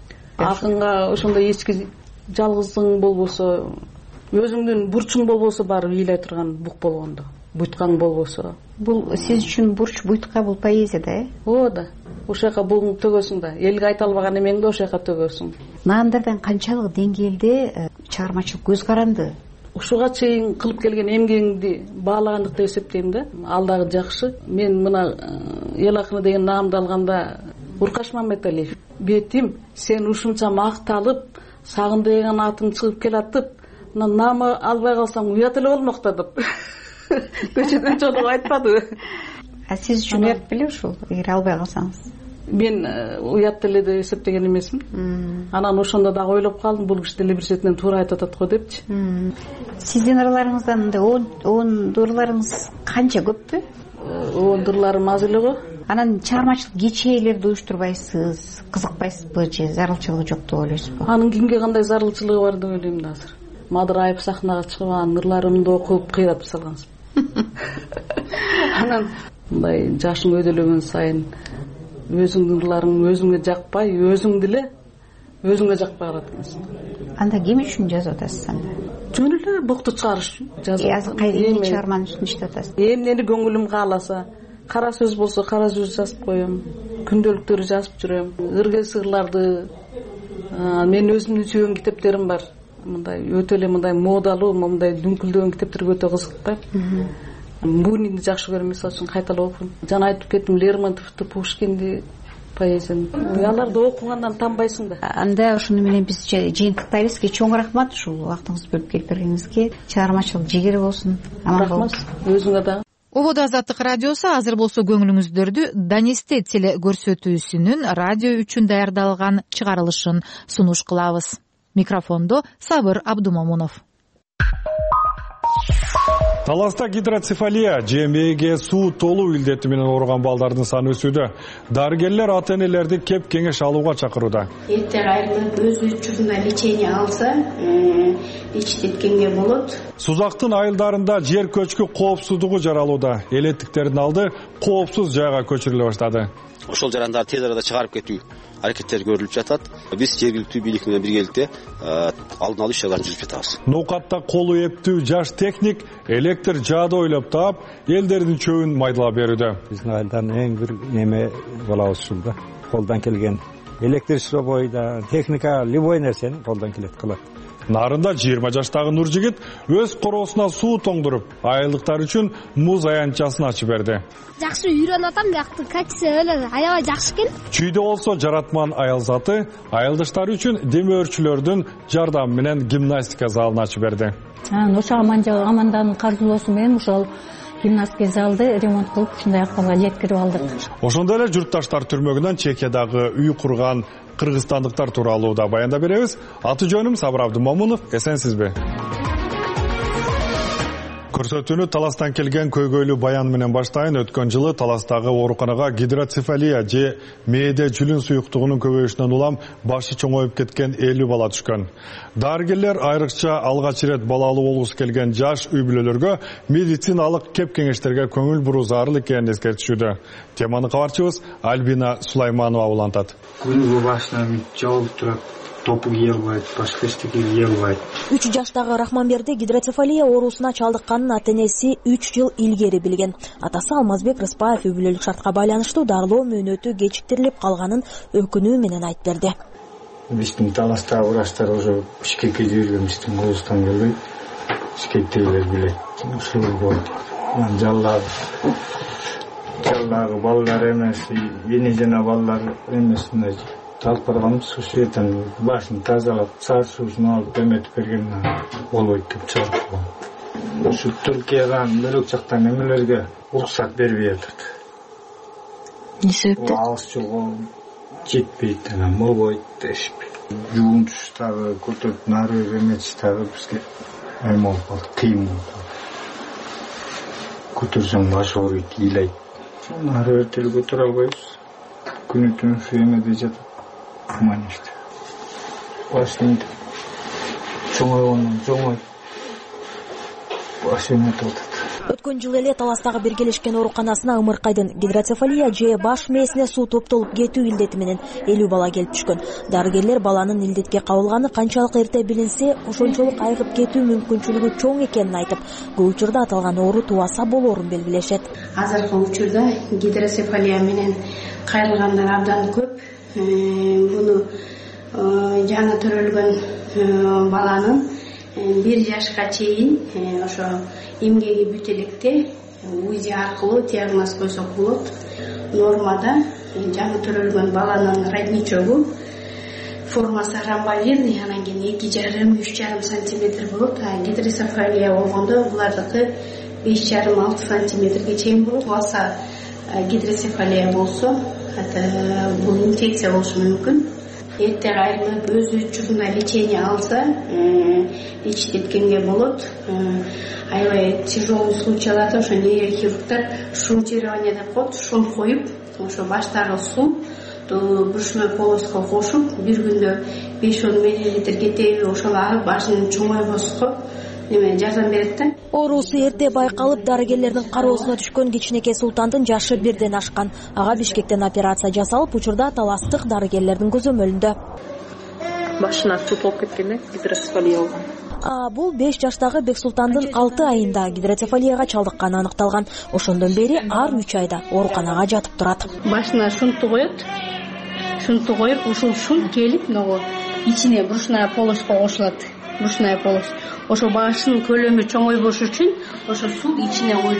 Акынга ошондой эчки жалгыздыгың болбосо, өзүңдүн бурчуң болбосо баары ыйлай турган бук болгондо, буйткаң болбосо. Бул сиз үчүн бурч, буйтка бул поэзия да, Ооба да. Ошол жака бугуңду төгөсүң да. Элге айта албаган эмеңди ошол жака төгөсүң. Наандардан канчалык деңгээлде чыгармачылык көз каранды? Ушуга чейин кылып келген эмгегиңди баалагандык деп эсептейм да. Ал дагы жакшы. Мен мына эл акыны деген наамды алганда Уркаш Мамедалиев, бетим, сен ушунча макталып, сагын деген атың чыгып келатып, наамы албай калсаң уят эле болмок да деп. Көчөдөн чогуу айтпады. Сиз үчүн уят беле ушул, эгер албай калсаңыз? Мен уят эле деп эсептеген эмесмин. Анан ошондо дагы ойлоп калдым, бул киши деле бир четинен туура айтып атат го депчи. Сиздин ырларыңыздан мындай 10 ырларыңыз канча көппү? 10 ырларым аз эле го. Анан чыгармачылык кечээлерди уюштурбайсыз, кызыкпайсызбы же зарылчылыгы жок деп ойлойсузбу? Анын кимге кандай зарылчылыгы бар деп ойлойм да азыр. Мадырайып сахнага чыгып анын ырларымды окуп кыйратып салгансыз. Анан мындай жашың өдөлөгөн сайын өзүңдүн ырларың өзүңө жакпай, өзүңдү эле өзүңө жакпай калат экенсиң. Анда ким үчүн жазып атасыз анда? Жөн эле букту чыгарыш үчүн жазып. Азыр кайсы чыгарманын үстүндө иштеп атасыз? Эмнени көңүлүм кааласа, кара сөз болсо кара сөз жазып коем, күндөлүктөрдү жазып жүрөм. Ыргыз ырларды мен өзүмдүн сүйгөн китептерим бар. Мындай өтө эле мындай модалуу, мындай дүңкүлдөгөн китептерге өтө кызыктайм. Бунинди жакшы көрөм, мисалы үчүн кайталап окуйм. Жана айтып кеттим, Лермонтовду, Пушкинди, поэзияны. Аларды окугандан танбайсың да. Анда ошону менен биз жыйынтыктайбыз. Чоң рахмат ушул убактыңызды бөлүп келип бергениңизге. Чыгармачылык жигери болсун. Аман болуңуз. Өзүңө да. Ободо Азаттык радиосу азыр болсо көңүлүңүздөрдү Данисте теле көрсөтүүсүнүн радио үчүн даярдалган чыгарылышын сунуш кылабыз. Микрофондо Сабыр Абдумомунов. Таласта гидроцефалия же мээге суу толуу илдети менен ооруган балдардын саны өсүүдө. Дарыгерлер ата-энелерди кеп кеңеш алууга чакырууда. Эрте кайрылып өз учурунда лечение алса, ичтеткенге болот. Сузактын айылдарында жер көчкү коопсуздугу жаралууда. Элеттиктердин алды коопсуз жайга көчүрүлө баштады. Ошол жарандарды тез арада чыгарып кетүү аракеттери көрүлүп жатат. Биз жергиликтүү бийлик менен биргеликте алдын алуу иш-чараларын жүргүзүп жатабыз. Ноокатта колу эптүү жаш техник электр жаады ойлоп таап, элдердин чөбүн майдалап берүүдө. Биздин айылдан эң бир неме болобуз ушул да. Колдон келген электр шробой да, техника любой нерсени колдон келет кылат. Нарында 20 жаштагы нур жигит өз короосуна суу тоңдуруп, айылдыктар үчүн муз аянтчасын ачып берди. Жакшы үйрөнүп атам, бияктын качысы эле аябай жакшы экен. Чүйдө болсо жаратман аял заты айылдыштар үчүн демөөрчүлөрдүн жардамы менен гимнастика залын ачып берди. Ошо аманданын каржылоосу менен ошол гимнастика залды ремонт кылып ушундай акыбалга жеткирип алдык. Ошондой эле журтташтар түрмөгүнөн Чекиядагы үй курган кыргызстандыктар тууралуу да баяндап беребиз. Аты жөнүм Сабыр Абдумомунов, эсенсизби? Көрсөтүүнү Таластан келген көйгөйлүү баян менен баштайын. Өткөн жылы Таластагы ооруканага гидроцефалия же мээде жүлүн суюктугунун көбөйүшүнөн улам башы чоңоюп кеткен 50 бала түшкөн. Дарыгерлер айрыкча алгач ирет балалуу болгусу келген жаш үй бүлөлөргө медициналык кеп кеңештерге көңүл буруу зарыл экенин эскертишүүдө. Теманы кабарчыбыз Альбина Сулайманова улантат. Күнүгө башынан жабылып турат. Топу кие албайт, башка эчтеке кие албайт. 3 жаштагы Рахманберди гидроцефалия оорусуна чалдыкканын ата-энеси 3 жыл илгери билген. Атасы Алмазбек Рыспаев үй бүлөлүк шартка байланыштуу дарылоо мөөнөтү кечиктирилип калганын өкүнүү менен айтып берди. Биздин Таластагы врачтар уже Бишкекке жиберген, биздин Кыргызстан келбей, Бишкектегилер билет. Ушул болду. Жаллагы балдар эмес, эне жана балдар эмес мына талып барганбыз, ушу жерден башын тазалап, сары суусун алып эметип бергенден болбойт деп чыгып. Ушу Түркиядан бөлөк жактан эмелерге уруксат бербей атат. Не себептен? Алыс жолго жетпейт, анан болбойт дешип. Жуун туштагы көтөрүп нары эметиштагы бизге эме болуп калды, кыйын болду. Көтөрсөң баш ооруйт, ыйлайт. Нары эртеле көтөрө албайбыз. Күнү түнү ушу эмеде жатат. Маништи. Башын чоңойгондон баш эметип атат. Өткөн жылы эле Таластагы биргелешкен ооруканасына ымыркайдын гидроцефалия же баш мээсине суу топтолуп кетүү илдети менен 50 бала келип түшкөн. Дарыгерлер баланын илдетке кабылганы канчалык эрте билинсе, ошончолук айыгып кетүү мүмкүнчүлүгү чоң экенин айтып, көп учурда аталган оору тубаса болоорун белгилешет. Азыркы учурда гидроцефалия менен кайрылгандар абдан көп. Буну жаңы төрөлгөн баланын 1 жашка чейин ошо эмгеги бүт электе УЗИ аркылуу диагноз койсок болот. Нормада жаңы төрөлгөн баланын родничогу формасы ромбовидный, анан кийин 2,5-3,5 сантиметр болот. Гидроцефалия болгондо булардыкы 5,5-6 сантиметрге чейин болот. Алса гидроцефалия болсо, бул инфекция болушу мүмкүн. Эрте кайрылып өз учурунда лечение алса, ичтеткенге болот. Аябай тяжелый случайларда ошо нейрохирургдар шунтирование деп коет, шунт коюп, ошо баштагы суу брюшной полоско кошуп, бир күндө 5-10 мл кетеби ошол агып башын чоңойбоско жардам берет да. Оорусу эрте байкалып, дарыгерлердин кароосуна түшкөн кичинекей Султандын жашы 1ден ашкан. Ага Бишкектен операция жасалып, учурда таластык дарыгерлердин көзөмөлүндө. Башына суу толуп кеткен, гидроцефалия болгон. Бул 5 жаштагы Бексултандын 6 айында гидроцефалияга чалдыкканы аныкталган. Ошондон бери ар 3 айда ооруканага жатып турат. Башына шунту коет. Шунту коюп, ушул шунт келип, могу ичине брюшная полоска кошулат. Брюшная полоска. Ошо башынын көлөмү чоңойбош үчүн ошо суу ичине коюлуп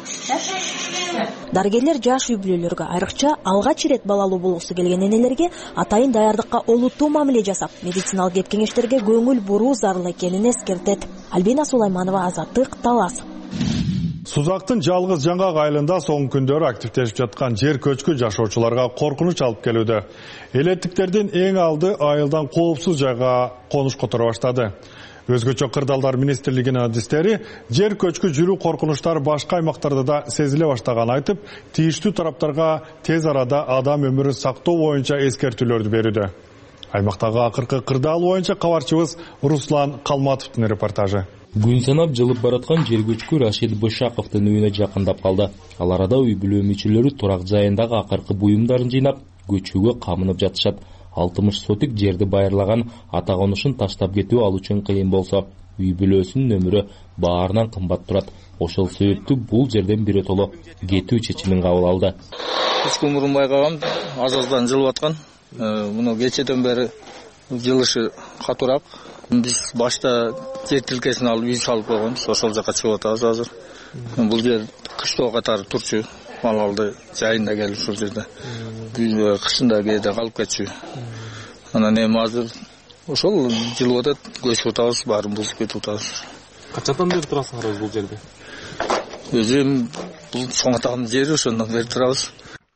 турат. Дарыгерлер жаш үй бүлөлөргө, айрыкча алгач ирет балалуу болгусу келген энелерге атайын даярдыкка олуттуу мамиле жасап, медициналык кеңештерге көңүл буруу зарыл экенин эскертет. Альбина Сулайманова, Азаттык, Талас. Сузактын жалгыз жаңгак айылында соңку күндөрү активдешип жаткан жер көчкү жашоочуларга коркунуч алып келүүдө. Элеттиктердин эң алды айылдан коопсуз жайга конуш которо баштады. Өзгөчө кырдаалдар министрлигинин адистери жер көчкү жүрүү коркунучтары башка аймактарда да сезиле баштаганын айтып, тийиштүү тараптарга тез арада адам өмүрүн сактоо боюнча эскертүүлөрдү берүүдө. Аймактагы акыркы кырдаал боюнча кабарчыбыз Руслан Калматовдун репортажы. Күн санап жылып бараткан жер көчкү Рашид Бышаковдун үйүнө жакындап калды. Ал арада үй бүлө мүчөлөрү турак жайындагы акыркы буюмдарын жыйнап, көчүүгө камынып жатышат. 60 сотик жерди байырлаган ата конушун таштап кетүү ал үчүн кыйын болсо, үй бүлөсүнүн өмүрү баарынан кымбат турат. Ошол себептүү бул жерден биротоло кетүү чечимин кабыл алды. 3 күн мурун байкагам, аз-аздан жылып аткан. Муну кечеден бери жылышы катуураак. Биз башта жер тилкесин алып үй салып койгонбуз, ошол жака чыгып атабыз азыр. Бул жер кыштоо катары турчу, малалды жайында келип ушул жерде. Кышында кээде калып кетчү. Анан эми азыр ошол жылып атат, көчүп атабыз, баарын бузуп кетип атабыз. Качадан бери турасыңар бул жерде? Өзүм бул чоң атамдын жери, ошондон бери турабыз.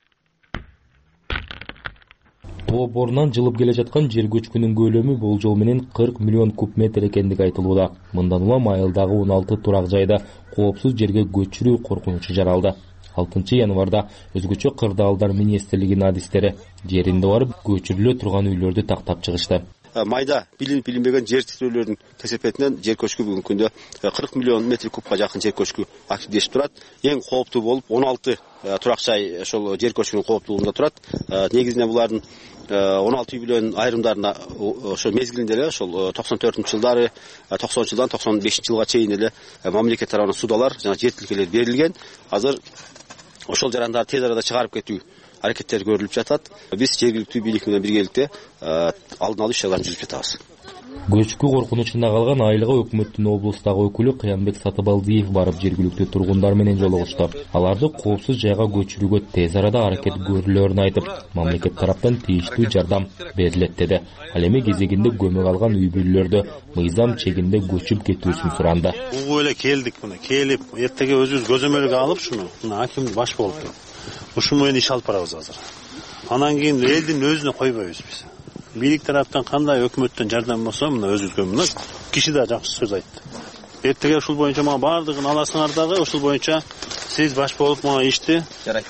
Тоо борунан жылып келе жаткан жер көчкүнүн көлөмү болжол менен 40 миллион куб метр экендиги айтылууда. Мындан улам айылдагы 16 турак жайда коопсуз жерге көчүрүү коркунучу жаралды. 6 январда өзгөчө кырдаалдар министрлигинин адистери жеринде барып көчүрүлө турган үйлөрдү тактап чыгышты. Майда билинбеген жер титирөөлөрдүн кесепетинен жер көчкү бүгүнкү күндө 40 миллион метр кубка жакын жер көчкү активдешип турат. Эң кооптуу болуп 16 турак жай ошол жер көчкүнүн кооптуулугунда турат. Негизинен булардын 16 үй бүлөнүн айрымдарына ошол мезгилинде эле ошол 94-жылдары 90-жылдан 95-жылга чейин эле мамлекет тарабынан судалар жана жер тилкелери берилген. Азыр ошол жарандарды тез арада чыгарып кетүү аракеттери көрүлүп жатат. Биз жергиликтүү бийлик менен биргеликте алдын алуу иш-чараларын жүргүзүп жатабыз. Көчкү коркунучунда калган айылга өкмөттүн облустагы өкүлү Кыянбек Сатыбалдиев барып жергиликтүү тургундар менен жолугушту. Аларды коопсуз жайга көчүрүүгө тез арада аракет көрүлөрүн айтып, мамлекет тараптан тийиштүү жардам берилет деди. Ал эми кезегинде көмөк алган үй бүлөлөрдө мыйзам чегинде көчүп кетүүсүн суранды. Бул эле келдик мына, келип, эртеге өзүбүз көзөмөлгө алып шуну, мына аким баш болуп ушуну менен иш алып барабыз азыр. Анан кийин элдин өзүнө койбойбуз биз. Бийлик тараптан кандай өкмөттөн жардам болсо, мына өзүбүзгө мына киши да жакшы сөз айтты. Эртеге ушул боюнча мага баардыгын аласыңар дагы, ушул боюнча сиз баш болуп мага ишти жарайт.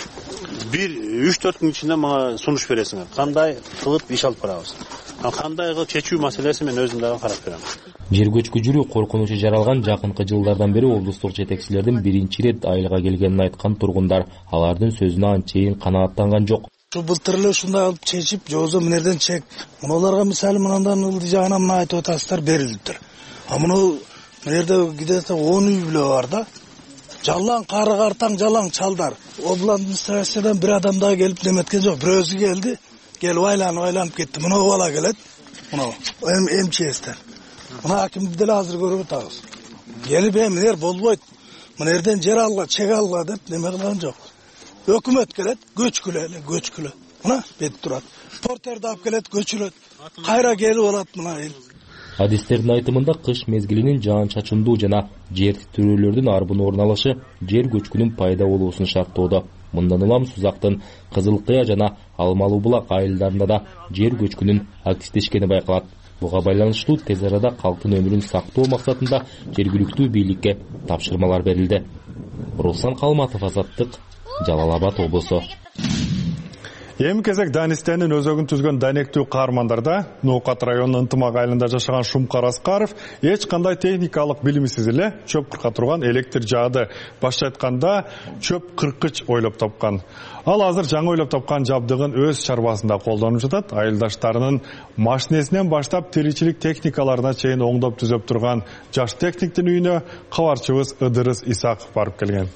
3-4 күн ичинде мага сунуш бересиңер. Кандай кылып иш алып барабыз. Кандай кылып чечүү маселесин мен өзүм дагы карап берем. Жер көчкү жүрүү коркунучу жаралган жакынкы жылдардан бери облустук жетекчилердин биринчи ирет айылга келгенин айткан тургундар алардын сөзүнө анчейин канааттанган жок. Былтыр эле ушундай алып чечип, жобосо мынерден чек. Мунуларга мисалы мындан ылды жагынан мына айтып атасыздар берилиптир. А муну мынерде где-то 10 үй бүлө бар да. Жалаң кары картаң, жалаң чалдар. Облат администрациядан бир адам да келип неметкен жок. Бирөөсү келди. Келип айланып кетти. Муну бала келет. Муну МЧСтен. Мына акимди деле азыр көрүп атабыз. Келип эмнер болбойт. Мынерден жер алга, чек алга деп неме кылган жок. Өкмөт келет, көчкүлө. Мына бет турат. Портерди алып келет, көчүлөт. Кайра келип алат мына эл. Адистердин айтымында кыш мезгилинин жаан-чачындуу жана жер титирөөлөрдүн арбын орун алышы жер көчкүнүн пайда болуусун шарттоодо. Мындан улам Сузактын Кызыл Кыя жана Алмалуу Булак айылдарында да жер көчкүнүн активдешкени байкалат. Буга байланыштуу тез арада калктын өмүрүн сактоо максатында жергиликтүү бийликке тапшырмалар берилди. Руслан Калматов, Азаттык, Жалал Абад облусу. Эми кезек Данистендин өзөгүн түзгөн данектүү каармандарда Ноокат районунун Ынтымак айылында жашаган Шумкар Аскаров эч кандай техникалык билимсиз эле чөп кырка турган электр жаады, башкача айтканда чөп кыркыч ойлоп тапкан. Ал азыр жаңы ойлоп тапкан жабдыгын өз чарбасында колдонуп жатат. Айылдаштарынын машинесинен баштап тиричилик техникаларына чейин оңдоп түзөп турган жаш техниктин үйүнө кабарчыбыз Ыдырыс Исаков барып келген.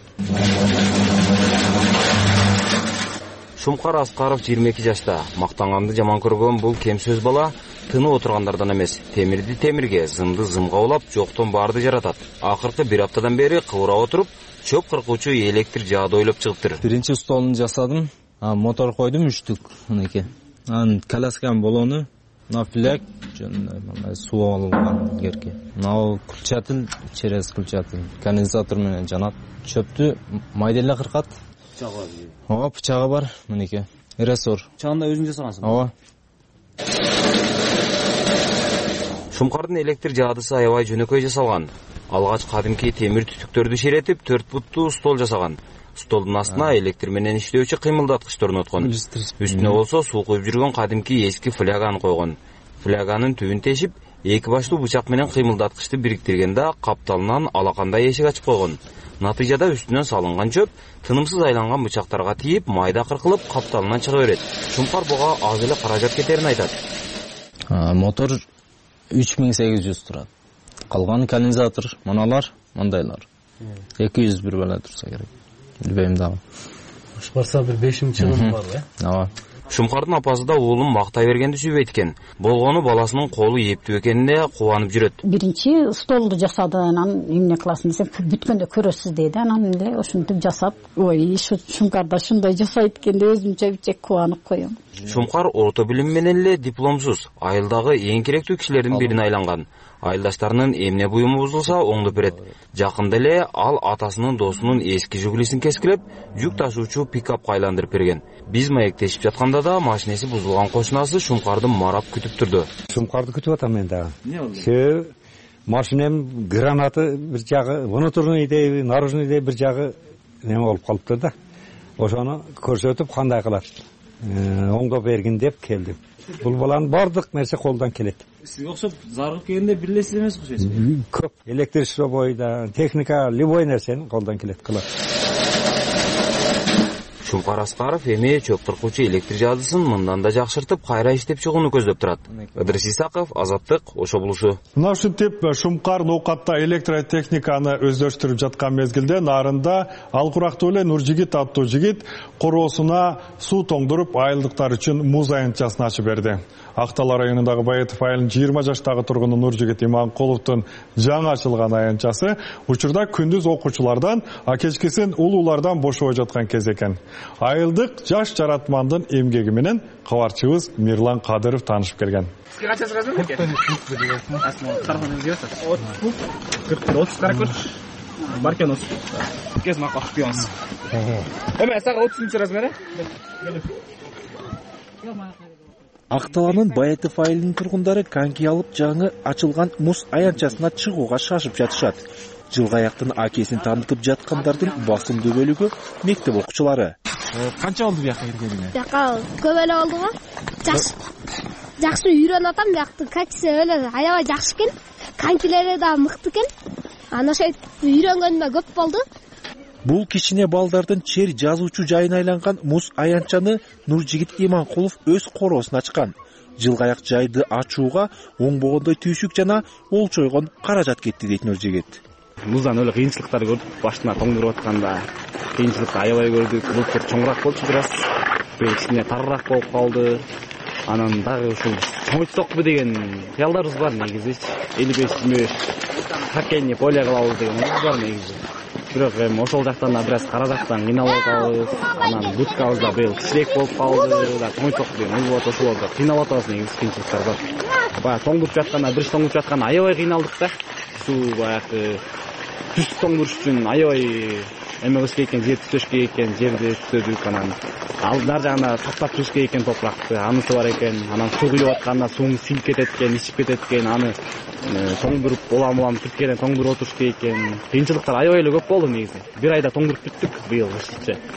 Шумкар Аскаров 22 жашта. Мактанганды жаман көргөн бул кем сөз бала тынып отургандардан эмес. Темирди темирге, зымды зымга улап, жоктон барды жаратат. Акыркы бир аптадан бери кыбырап отуруп, чөп кыркуучу электр жаады ойлоп чыгыптыр. Биринчи столун жасадым. Мотор койдум 3 штук. Мынеке. Анын коляскан болону, нафляк, жана суу алган керке. Мына кулчатын, через кулчатын, конденсатор менен жанат. Чөптү майделе кыркат. Ооба, бычагы бар, мынеке. Ресор. Чагында өзүң жасагансың? Ооба. Шумкардын электр жаадысы аябай жөнөкөй жасалган. Алгач кадимки темир түтүктөрдү шеретип, 4 буттуу стол жасаган. Столдун астына электр менен иштөөчү кыймылдаткыч орноткон. Үстүнө болсо суу куюп жүргөн кадимки эски фляганы койгон. Фляганын түбүн тешип, эки баштуу бычак менен кыймылдаткычты бириктиргенде капталынан алакандай эшик ачып койгон. Натыйжада үстүнөн салынган чөп тынымсыз айланган бычактарга тийип, майда кыркылып, капталынан чыга берет. Шумкар буга аз эле каражат кетерин айтат. Мотор 3800 турат. Калган конденсатор, мыналар, мындайлар. 200 бир бала турса керек. Билбейм дагы. Барса бир 5 чыгым бар, э? Ооба. Шумкардын апасы да уулун мактай бергенди сүйбөйт экен. Болгону баласынын колу эптүү экенине кубанып жүрөт. Биринчи столду жасады, анан эмне кыласың десем, бүткөндө көрөсүз дейди. Анан эле ошентип жасап, ой, Шумкарда ушундай жасайт экен деп өзүмчө бичек кубанып коем. Шумкар орто билим менен эле дипломсуз, айылдагы эң керектүү кишилердин бирине айланган. Айылдаштарынын эмне буюму бузулса оңдоп берет. Жакында эле ал атасынын досунун эски жуглисин кескилеп, жүк ташуучу пикапка айландырып берген. Биз маектешип жатканда да машинеси бузулган кошунасы Шумкарды марап күтүп турду. Шумкарды күтүп атам мен дагы. Машинем гранаты бир жагы, внутренний идея, наружный идея бир жагы неме болуп калыптыр да. Ошону көрсөтүп кандай кылат. Оңдоп бергин деп келдим. Бул баланын бардык нерсе колдон келет. Сизге окшоп заргып келгенде бирлесиз эмеспи? Көп. Электричество техника, любой нерсени колдон келет кылат. Шумкар Аскаров эми чөп кыркуучу электр жаадысын мындан да жакшыртып, кайра иштеп чыгууну көздөп турат. Ыдырыс Исаков, Азаттык, Ошо булушу. Мына ушинтип Шумкар Ноокатта электротехниканы өздөштүрүп жаткан мезгилде нарында ал курактуу эле Нуржигит аттуу жигит короосуна суу тоңдуруп, айылдыктар үчүн муз аянтчасын ачып берди. Актала районундагы Баетов айылынын 20 жаштагы тургуну Нуржигит Иманкуловдун жаңы ачылган аянтчасы учурда күндүз окуучулардан, а кечкисин улуулардан бошобой жаткан кез экен. Айылдык жаш жаратмандын эмгеги менен кабарчыбыз Мирлан Кадыров таанышып келген. Сизге канча размер экен? Баркен осы. Кез маққа құпиямыз. Эме, саға 30 размері? Акталанын Баетов айылынын тургундары коньки алып жаңы ачылган муз аянтчасына чыгууга шашып жатышат. Жылгаяктын акесин таанытып жаткандардын басымдуу бөлүгү мектеп окуучулары. Канча болду бияка киргенине? Бияка көп эле болду го. Жакшы үйрөнүп атам, биякты качысы эле аябай жакшы экен. Конькилери да мыкты экен. Ана ошентип үйрөнгөнүмө көп болду. Бул кичине балдардын чер жазуучу жайына айланган муз аянтчаны Нуржигит Иманкулов өз короосуна ачкан. Жылгаяк жайды ачууга оңбогондой түйшүк жана олчойгон каражат кетти дейт Нуржигит. Муздан эле кыйынчылыктар көрдүк, башына тоңдуруп атканда кыйынчылыкты аябай көрдүк. Бултур чоңураак болчу бир аз. Кичине тарыраак болуп калды. Анан дагы ушул чоңойтсокпу деген кыялдарыбыз бар негизи. 55 хоккейный поле кылабыз деген бар негизи. Бирок эми ошол жактан да бир аз каражаттан кыйналып атабыз. Анан будкабыз да быйыл кичирээк болуп калды. Чоңойтсок деген болот, ошол да кыйналып атабыз негизи, кыйынчылыктар бар. Баягы тоңдуруп жатканда, бир тоңдуруп жатканда аябай кыйналдык да. Суу баягы түз тоңдуруш үчүн аябай эме кылыш керек экен, жер түзөш керек экен, жерди түзөдүк. Анан ал нар жагына таптап жүрүш керек экен топуракты, анысы бар экен. Анан суу куюп атканда сууну силип кетет экен, ичип кетет экен. Аны тоңдуруп улам түрткенен тоңдуруп отуруш керек экен. Кыйынчылыктар аябай эле көп болду негизи. Бир айда тоңдуруп бүттүк быйыл кышчы.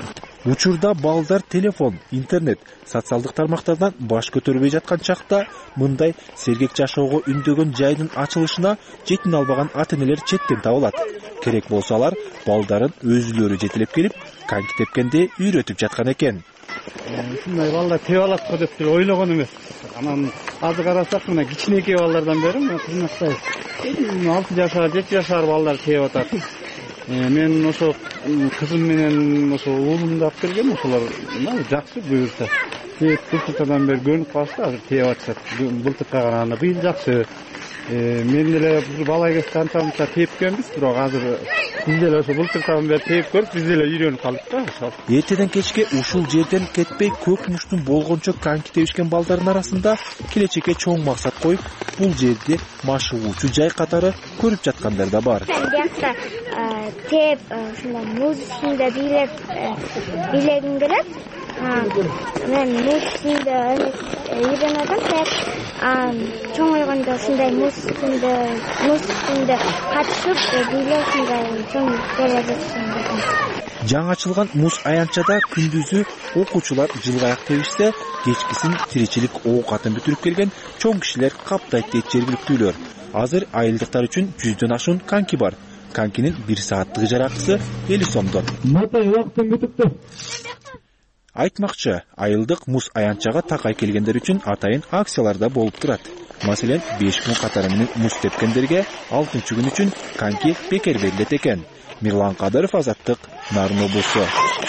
Учурда балдар телефон, интернет, социалдык тармактардан баш көтөрбөй жаткан чакта мындай сергек жашоого үндөгөн жайдын ачылышына жетине албаган ата-энелер четтен табылат. Керек болсо алар балдарын өзүлөрү жетелеп келип, коньки тепкенде үйрөтүп жаткан экен. Ушундай балдар теп алат го деп ойлогон эмес. Анан азыр карасак мына кичинекей балдардан бери мына кызматтай 6 жашар, 7 жашар балдар теп атат. Мен ошо кызым менен ошо уулумду алып келгем, ошолор жакшы буюрса. Былтыртадан бери көрүнүп калышты, азыр теп атышат. Былтырга караганда быйыл жакшы. Мен деле бала кезде анча тепкенбиз, бирок азыр биз деле ошо былтыртадан бери теп көрүп, биз деле үйрөнүп калдык да ошол. Эртеден кечке ушул жерден кетпей көк муштун болгончо коньки тебишкен балдардын арасында келечекке чоң максат коюп, бул жерди машыгуучу жай катары көрүп жаткандар да бар. Биякта теп ушундай муз үстүндө бийлегим келет. Мен муз үстүндө үйрөнүп атам. Чоңойгондо ушундай муз үстүндө катышып бийлешимге чоң келет. Жаңы ачылган муз аянтчада күндүзү окуучулар жылгаяк тебишсе, кечкисин тиричилик оокатын бүтүрүп келген чоң кишилер каптайт дейт жергиликтүүлөр. Азыр айылдыктар үчүн 100дөн ашуун коньки бар. Конькинин 1 сааттык жаракысы 50 сомдон. Матай убактын бүтүптү. Айтмакчы, айылдык муз аянтчага такай келгендер үчүн атайын акциялар да болуп турат. Маселен, 5 күн катары менен муз тепкендерге 6-күн үчүн коньки бекер берилет экен. Мирлан Кадыров, Азаттык, Нарын облусу.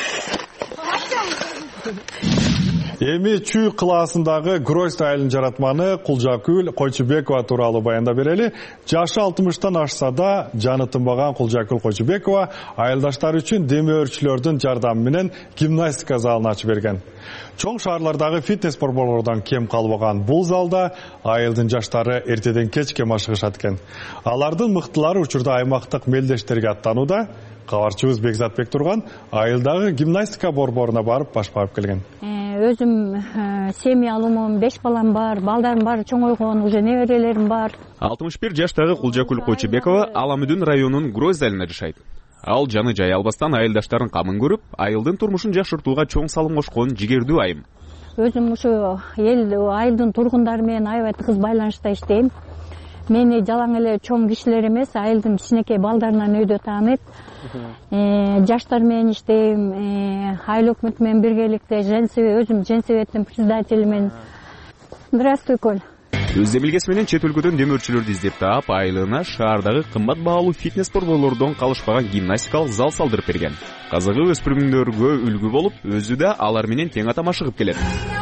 Эми Чүй кылаасындагы Гройс айылын жаратманы Кулжакүл Койчубекова тууралуу баяндап берели. Жашы 60-тан ашса да жаны тынбаган Кулжакүл Койчубекова айылдаштар үчүн демөөрчүлөрдүн жардамы менен гимнастика залын ачып берген. Чоң шаарлардагы фитнес борборлордон кем калбаган бул залда айылдын жаштары эртеден кечке машыгышат экен. Алардын мыктылары учурда аймактык мелдештерге аттанууда. Кабарчыбыз Бекзат Бектурган айылдагы гимнастика борборуна барып башпап келген. Өзүм семья алуумун, 5 балам бар, балдарым бар, чоңойгон, уже неберелерим бар. 61 жаштагы Кулжакүл Койчубекова Аламүдүн районунун Гройс айылында жашайт. Ал жаны жай албастан айылдаштарын камын көрүп, айылдын турмушун жакшыртууга чоң салым кошкон жигердүү айым. Өзүм ушу айылдын тургундары менен аябай тыгыз байланышта иштейм. Мени жалаң эле чоң кишилер эмес, айылдын кичинекей балдарынан өйдө тааныйт. Жаштар менен иштейм, айыл өкмөтү менен биргеликте өзүм женсоветтин председателимин. Здравствуй, Коль. Өз демилгеси менен чет өлкөдөн демөөрчүлөрдү издеп таап, айылына шаардагы кымбат баалуу фитнес борборлордон калышпаган гимнастикалык зал салдырып берген. Кызыгы өспүрүмдөргө үлгү болуп, өзү да алар менен тең ата машыгып келет.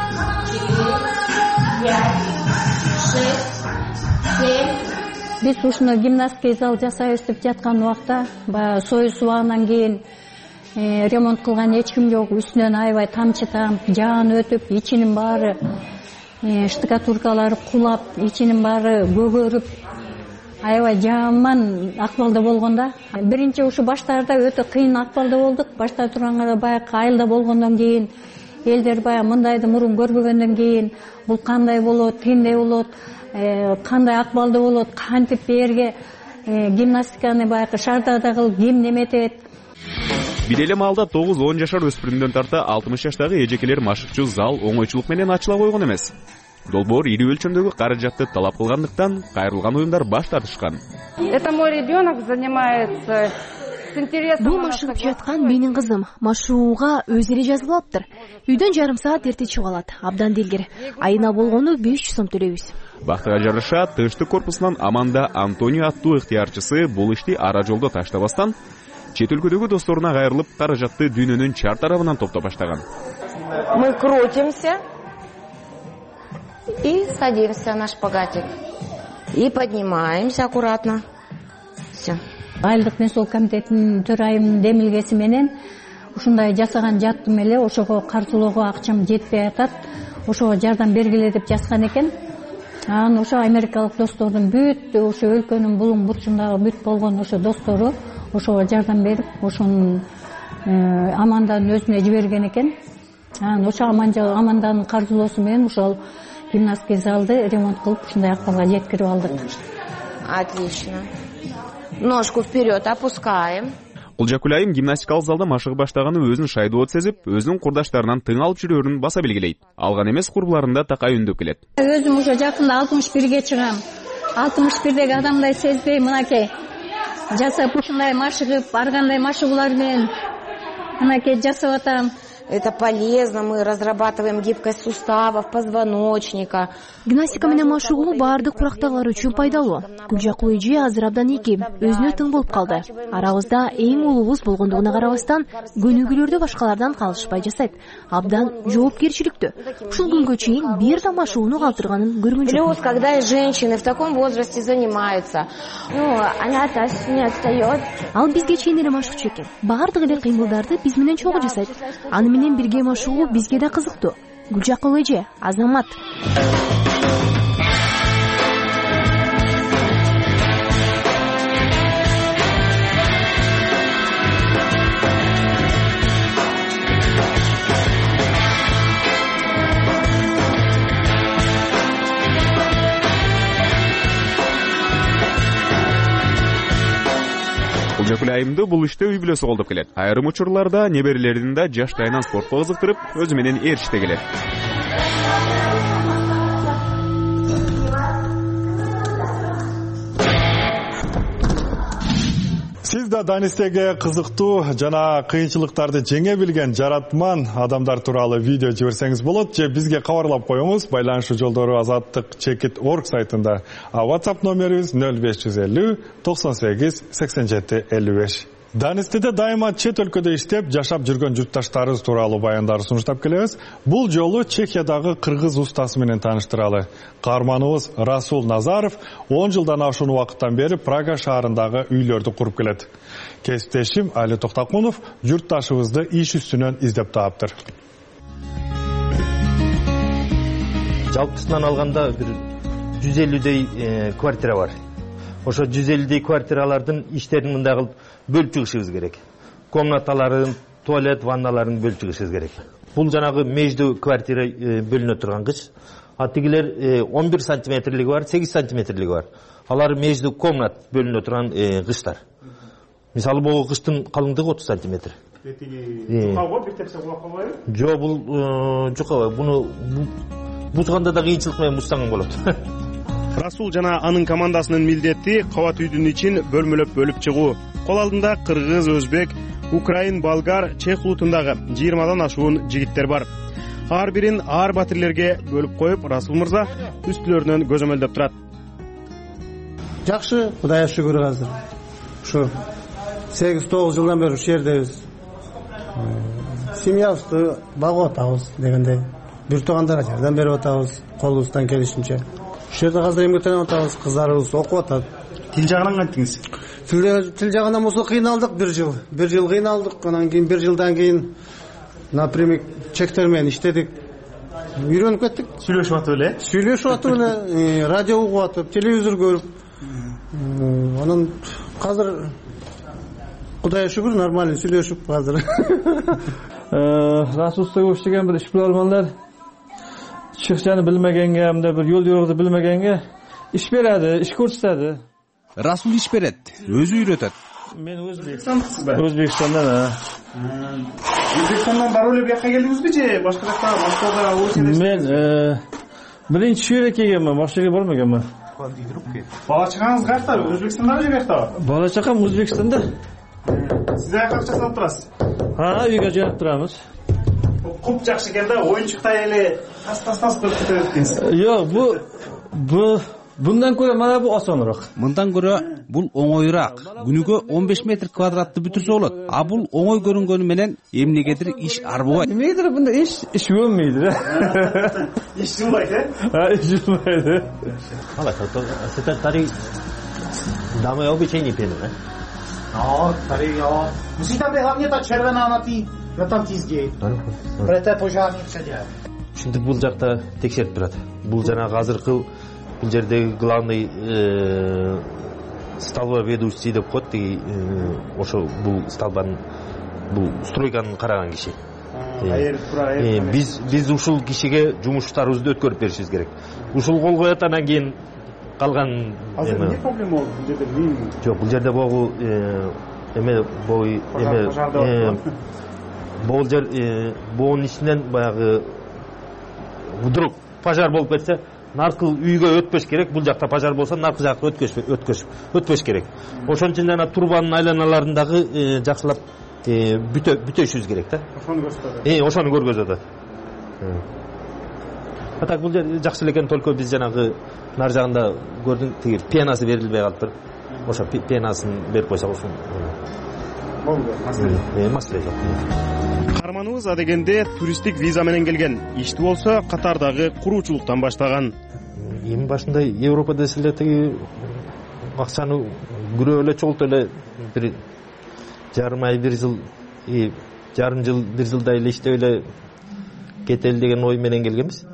Биз ушуну гимнастика зал жасайбыз деп жаткан убакта, баягы союз убагынан кийин ремонт кылган эч ким жок, үстүнөн аябай тамчы жаан өтүп, ичинин баары штукатуркалары кулап, ичинин баары көгөрүп, аябай жаман акыбалда болгонда. Биринчи ушу баштарда өтө кыйын акыбалда болдук. Башта турганда баягы айылда болгондон кийин элдер баягы мындайды мурун көрбөгөндөн кийин бул кандай болот, тиндей болот, кандай акыбалда болот, кантип берге гимнастиканы баягы шаардагы кылып ким неметет. Бир эле маалда 9-10 жашар өспүрүмдөн тарта 60 жаштагы эжекелер машыкчу зал оңойчулук менен ачыла койгон эмес. Долбоор ири өлчөмдөгү каражатты талап кылгандыктан кайрылган уюмдар баш тартышкан. Это мой ребенок занимается с интересом. Бул машыгып жаткан менин кызым. Машыгууга өзү эле жазылып алыптыр. Үйдөн жарым саат эрте чыгып алат. Абдан делгер. Айына болгону 500 сом төлөйбүз. Бактыга жараша тыштык корпусунан Аманда Антонио аттуу ыктыярчысы бул ишти ара жолдо таштабастан чет өлкөдөгү досторуна кайрылып, каражатты дүйнөнүн чар тарабынан топтоп баштаган. Мы крутимся и садимся на шпагатик. И поднимаемся аккуратно. Все. Айылдык менсол комитетинин төрайымынын демилгеси менен ушундай жасаган жаттым эле, ошого каржылоого акчам жетпей атат. Ошого жардам бергиле деп жазган экен. Анан ошо америкалык достордун бүт, ошо өлкөнүн булуң бурчундагы бүт болгон ошо достору ошого жардам берип, ошонун Аманданын өзүнө жиберген экен. Анан ошо Аманданын каржылоосу менен ошол гимнастика залды ремонт кылып, ушундай акыбалга жеткирип алдык. Отлично. Ножку вперед опускаем. Кулжакул айым гимнастикалык залда машыгып баштаганы өзүн шайдуу сезип, өзүнүн курдаштарынан тың алып жүрөөрүн баса белгилейт. Алган эмес курбуларында такай үндөп келет. Өзүм уже жакында 61ге чыгам. 61деги адамдай сезбей, мынакей жасап ушундай машыгып, баргандай машыгуулар менен мынакей жасап атам. Это полезно, мы разрабатываем гибкость суставов, позвоночника. Гимнастика менен машыгуу баардык курактагылар үчүн пайдалуу. Гүлжакул эже азыр абдан эки, өзүнө тың болуп калды. Арабызда эң улуубуз болгондугуна карабастан, көнүгүүлөрдү башкалардан калышпай жасайт. Абдан жоопкерчиликтүү. Ушул күнгө чейин бир да машыгууну калтырганын көргөн жокмун. Плюс, когда женщины в таком возрасте занимаются, она не отстает. Ал бизге чейин эле машыкчу экен. Баардык эле кыймылдарды биз менен чогуу жасайт. Аны менен бирге машыгуу бизге да кызыктуу. Гүлжакул эже, азамат. Кулжакул айымды бул иште үй бүлөсү колдоп келет. Айрым учурларда неберелерин да жаштайынан спортко кызыктырып, өзү менен ээрчите келет. Сиз да Данистеге кызыктуу жана кыйынчылыктарды жеңе билген жаратман адамдар тууралуу видео жиберсеңиз болот же бизге кабарлап коюңуз. Байланышуу жолдору azattik.org сайтында. WhatsApp номерибиз 0550 98 87 55. Данистеде дайыма чет өлкөдө иштеп жашап жүргөн журтташтарыбыз тууралуу баяндар сунуштап келебиз. Бул жолу Чехиядагы кыргыз устасы менен тааныштыралы. Каарманыбыз Расул Назаров 10 жылдан ашуун убакыттан бери Прага шаарындагы үйлөрдү куруп келет. Кесиптешим Али Токтакунов журтташыбызды иш үстүнөн издеп таптыр. Жалпысынан алганда бир 150дей квартира бар. Ошо 150дей квартиралардын иштерин мындай кылып бөлүп чыгышыбыз керек. Комнаталарын, туалет, ванналарын бөлүп чыгышыбыз керек. Бул жанагы мejdu квартира бөлүнө турган кыш. Атигилер 11 сантиметрлиги бар, 8 сантиметрлиги бар. Алар мejdu комнат бөлүнө турган кыштар. Мисалы бул кыштын калыңдыгы 30 сантиметр. Жукабы бир тепсе кулап калбайбы? Жок, бул жукабы. Буну бузганда да кыйынчылык менен бузсаң болот. Расул жана анын командасынын милдети кабат үйдүн ичин бөлмөлөп чыгуу. Кол алдында кыргыз, өзбек, украин, болгар, чех улутундагы 20дан ашуун жигиттер бар. Ар бирин ар батирлерге бөлүп коюп, Расул мырза үстүлөрүнөн көзөмөлдөп турат. Жакшы, Кудайга шүгүр азыр. Ушу 8-9 жылдан бери ушул жердебиз. Семьябызды багып атабыз дегендей. Бир туугандарга жардам берип атабыз, колубуздан келишинче. Ушул жерде азыр эмгектенип атабыз, кыздарыбыз окуп атат. Тил жагынан кантиңиз? Тил жагынан болсо кыйналдык бир жыл. Бир жыл кыйналдык, анан кийин бир жылдан кийин напрямик чектер менен иштедик. Үйрөнүп кеттик. Сүйлөшүп атып эле? Сүйлөшүп атып эле, радио угуп атып, телевизор көрүп. Анан азыр Кудайга шүгүр нормально сүйлөшүп азыр. Расулда көп иштеген бир ишбилармандар чыкчаны билмегенге, мындай бир жол жорогду билмегенге иш береді, иш көрсөтөдү. Расул иш берет, өзү үйрөтөт. Мен Өзбекстандыксызбы? Өзбекстандан. Өзбекстандан барып эле бияка келдиңизби же башка жакта, Москвада университетте? Мен биринчи жери келгенмин, башка жерге бармаганмын. Бала чакаңыз каякта? Өзбекстандабы же биякта? Бала чакам Өзбекстанда. Сиз аяк акчасын турасыз? Үйгө жөнөп турабыз. Куп жакшы экен да, оюнчуктай эле тас кылып кетет экенсиз. Bundan көрө мана бул осонураак. Мындан көрө бул оңоюраак. Күнүгө 15 метр квадратты бүтүрсө болот. А бул оңой көрүнгөнү менен эмнегедир иш арбыбайт. Эмнегедир мында иш өнбөйдүр. Иш жылбайт, иш жылбайт. Это старый дамы обучение пели, старый, Муситам бегавнета червена анати, там тизге. Прете пожарница дя. Ушинтип бул жакта текшерип турат. Бул жанагы азыркы бул жердеги главный столба ведущий деп коет, ошо бул столбанын бул стройканы караган киши. Биз ушул кишиге жумуштарыбызды өткөрүп беришибиз керек. Ушул кол коет, анан кийин калган азыр эмне проблема болду бул жерде? Жок, бул жерде могу эме бул жер боонун ичинен баягы вдруг пожар болуп кетсе, наркыл үйгө өтпөш керек. Бул жакта пожар болсо, наркы жакка өтпөш керек. Ошон үчүн жана турбанын айланаларындагы жакшылап бүтөшүбүз керек да. Ошону көргөзөт. Так бул жер жакшы экен, только биз жанагы нар жагында көрдүң, тиги пенасы берилбей калыптыр. Ошо пенасын берип койсок ошо. Маселе жок. Каарманыбыз адегенде туристтик виза менен келген. Ишти болсо Катардагы куруучулуктан баштаган. Эми башында Европада эле тиги акчаны күрөп эле чогултуп эле бир жарым ай, бир жыл, жарым жыл, бир жылдай эле иштеп эле кетели деген ой менен келгенбиз.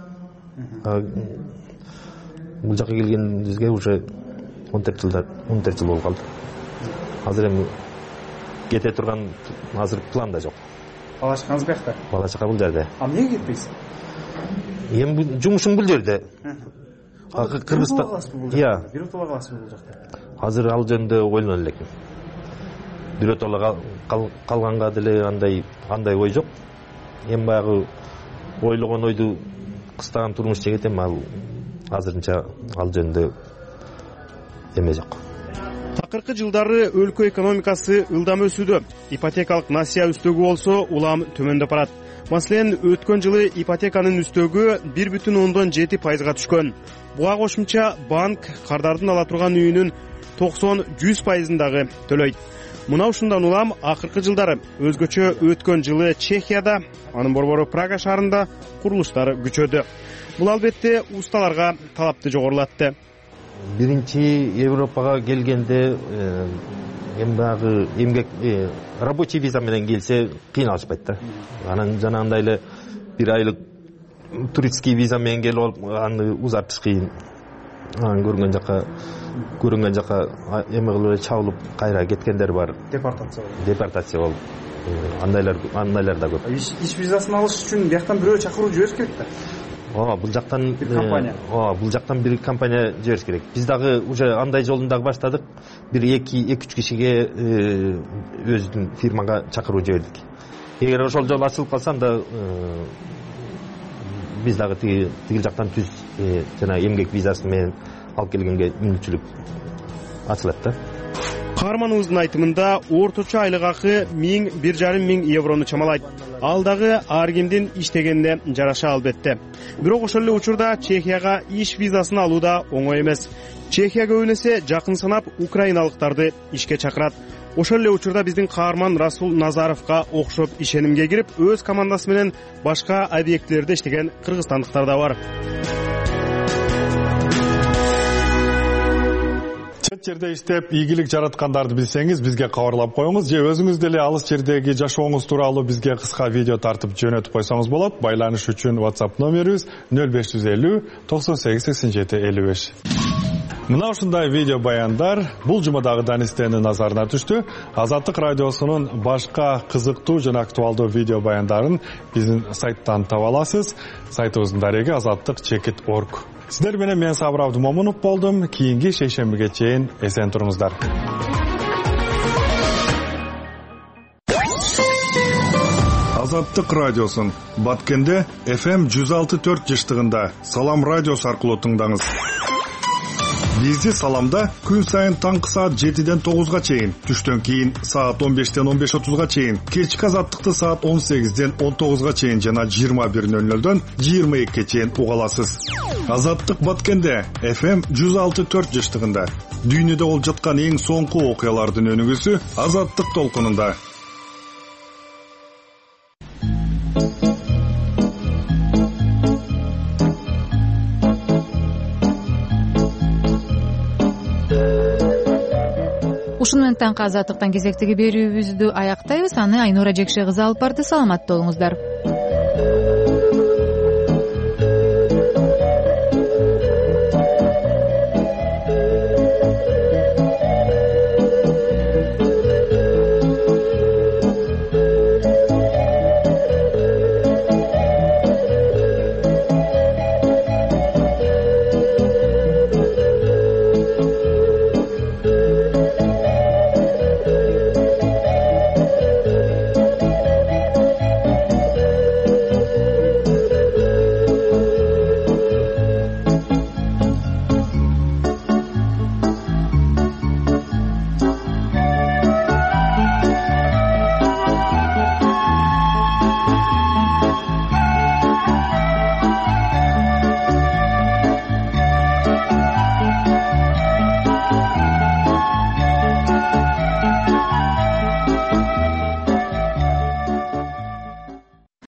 Бул жака келгенибизге уже 14 жыл болуп калды. Азыр эми кете турган азыр планда жок. Бала чакаңыз биякта? Бала чака бул жерде. Эмнеге кетпейсиз? Эми жумушум бул жерде. Кыргызстан. Биротоло каласызбы бул жакта? Азыр ал жөнүндө ойлонот элекмин. Биротоло калганга деле андай ой жок. Эми баягы ойлогон ойду кыстаган турмуш жегет, эми ал азырынча ал жөнүндө эме жок. Такыркы жылдары өлкө экономикасы ылдам өсүүдө. Ипотекалык насыя үстөгү болсо улам төмөндөп барат. Маселен, өткөн жылы ипотеканын үстөгү 1,7% түшкөн. Буга кошумча банк кардардын ала турган үйүнүн 90-100% дагы төлөйт. Мына ушундан улам акыркы жылдары өзгөчө өткөн жылы Чехияда, анын борбору Прага шаарында курулуштар күчөдү. Бул албетте усталарга талапты жогорулатты. Биринчи Европага келгенде эми баягы эмгек рабочий виза менен келсе кыйналышпайт да. Анан жанагындай эле бир айлык туристский виза менен келип алып аны узартыш кыйын. Анан көрүнгөн жака эме кылып эле чабылып кайра кеткендер бар. Депортация болуп. Андайлар да көп. Иш визасын алыш үчүн бияктан бирөө чакыруу жибериш керек да. Бул жактан бир компания жибериш керек. Биз дагы уже андай жолун дагы баштадык. Бир 2-3 кишиге өзүнүн фирмага чакыруу жибердик. Эгер ошол жол ачылып калса, анда биз дагы тигил жактан түз жана эмгек визасы менен алып келгенге мүмкүнчүлүк ачылат да. Каарманыбыздын айтымында орточо айлык акы 1,5 еврону чамалайт. Ал дагы ар кимдин иштегенине жараша албетте. Бирок ошол эле учурда Чехияга иш визасын алуу да оңой эмес. Чехия көбүнесе жакын санап украиналыктарды ишке чакырат. Ошол эле учурда биздин каарман Расул Назаровго окшоп ишенимге кирип, өз командасы менен башка объектилерде иштеген кыргызстандыктар да бар. Чет жерде иштеп ийгилик жараткандарды билсеңиз, бизге кабарлап коюңуз, же өзүңүз деле алыс жердеги жашооңуз тууралуу бизге кыска видео тартып жөнөтүп койсоңуз болот. Байланыш үчүн WhatsApp номерибиз 0550 98 87 55. Мына ушундай видео баяндар бул жумадагы Данистенин назарына түштү. Азаттык радиосунун башка кызыктуу жана актуалдуу видео баяндарын биздин сайттан таба аласыз. Сайтыбыздын дареги azattik.org. Сиздер менен мен Сабыр Абдумомунов болдум. Кийинки шейшембиге чейин эсен туруңуздар. Азаттык радиосун Баткенде FM 106.4 жыштыгында Салам радиосу аркылуу тыңдаңыз. Бизди Саламда күн сайын таңкы саат 7-ден 9-га чейин, түштөн кийин саат 15-ден 15:30-га чейин, кечки Азаттыкты саат 18-ден 19-га чейин жана 21:00-дөн 22-ге чейин уга аласыз. Азаттык Баткенде FM 106.4 жыштыгында дүйнөдө болуп жаткан эң соңку окуялардын өнүгүүсү Азаттык толкунунда. Ушуну менен таңкы Азаттыктан кезектеги берүүбүздү аяктайбыз. Аны Айнура Жекше кызы алып барды. Саламатта болуңуздар.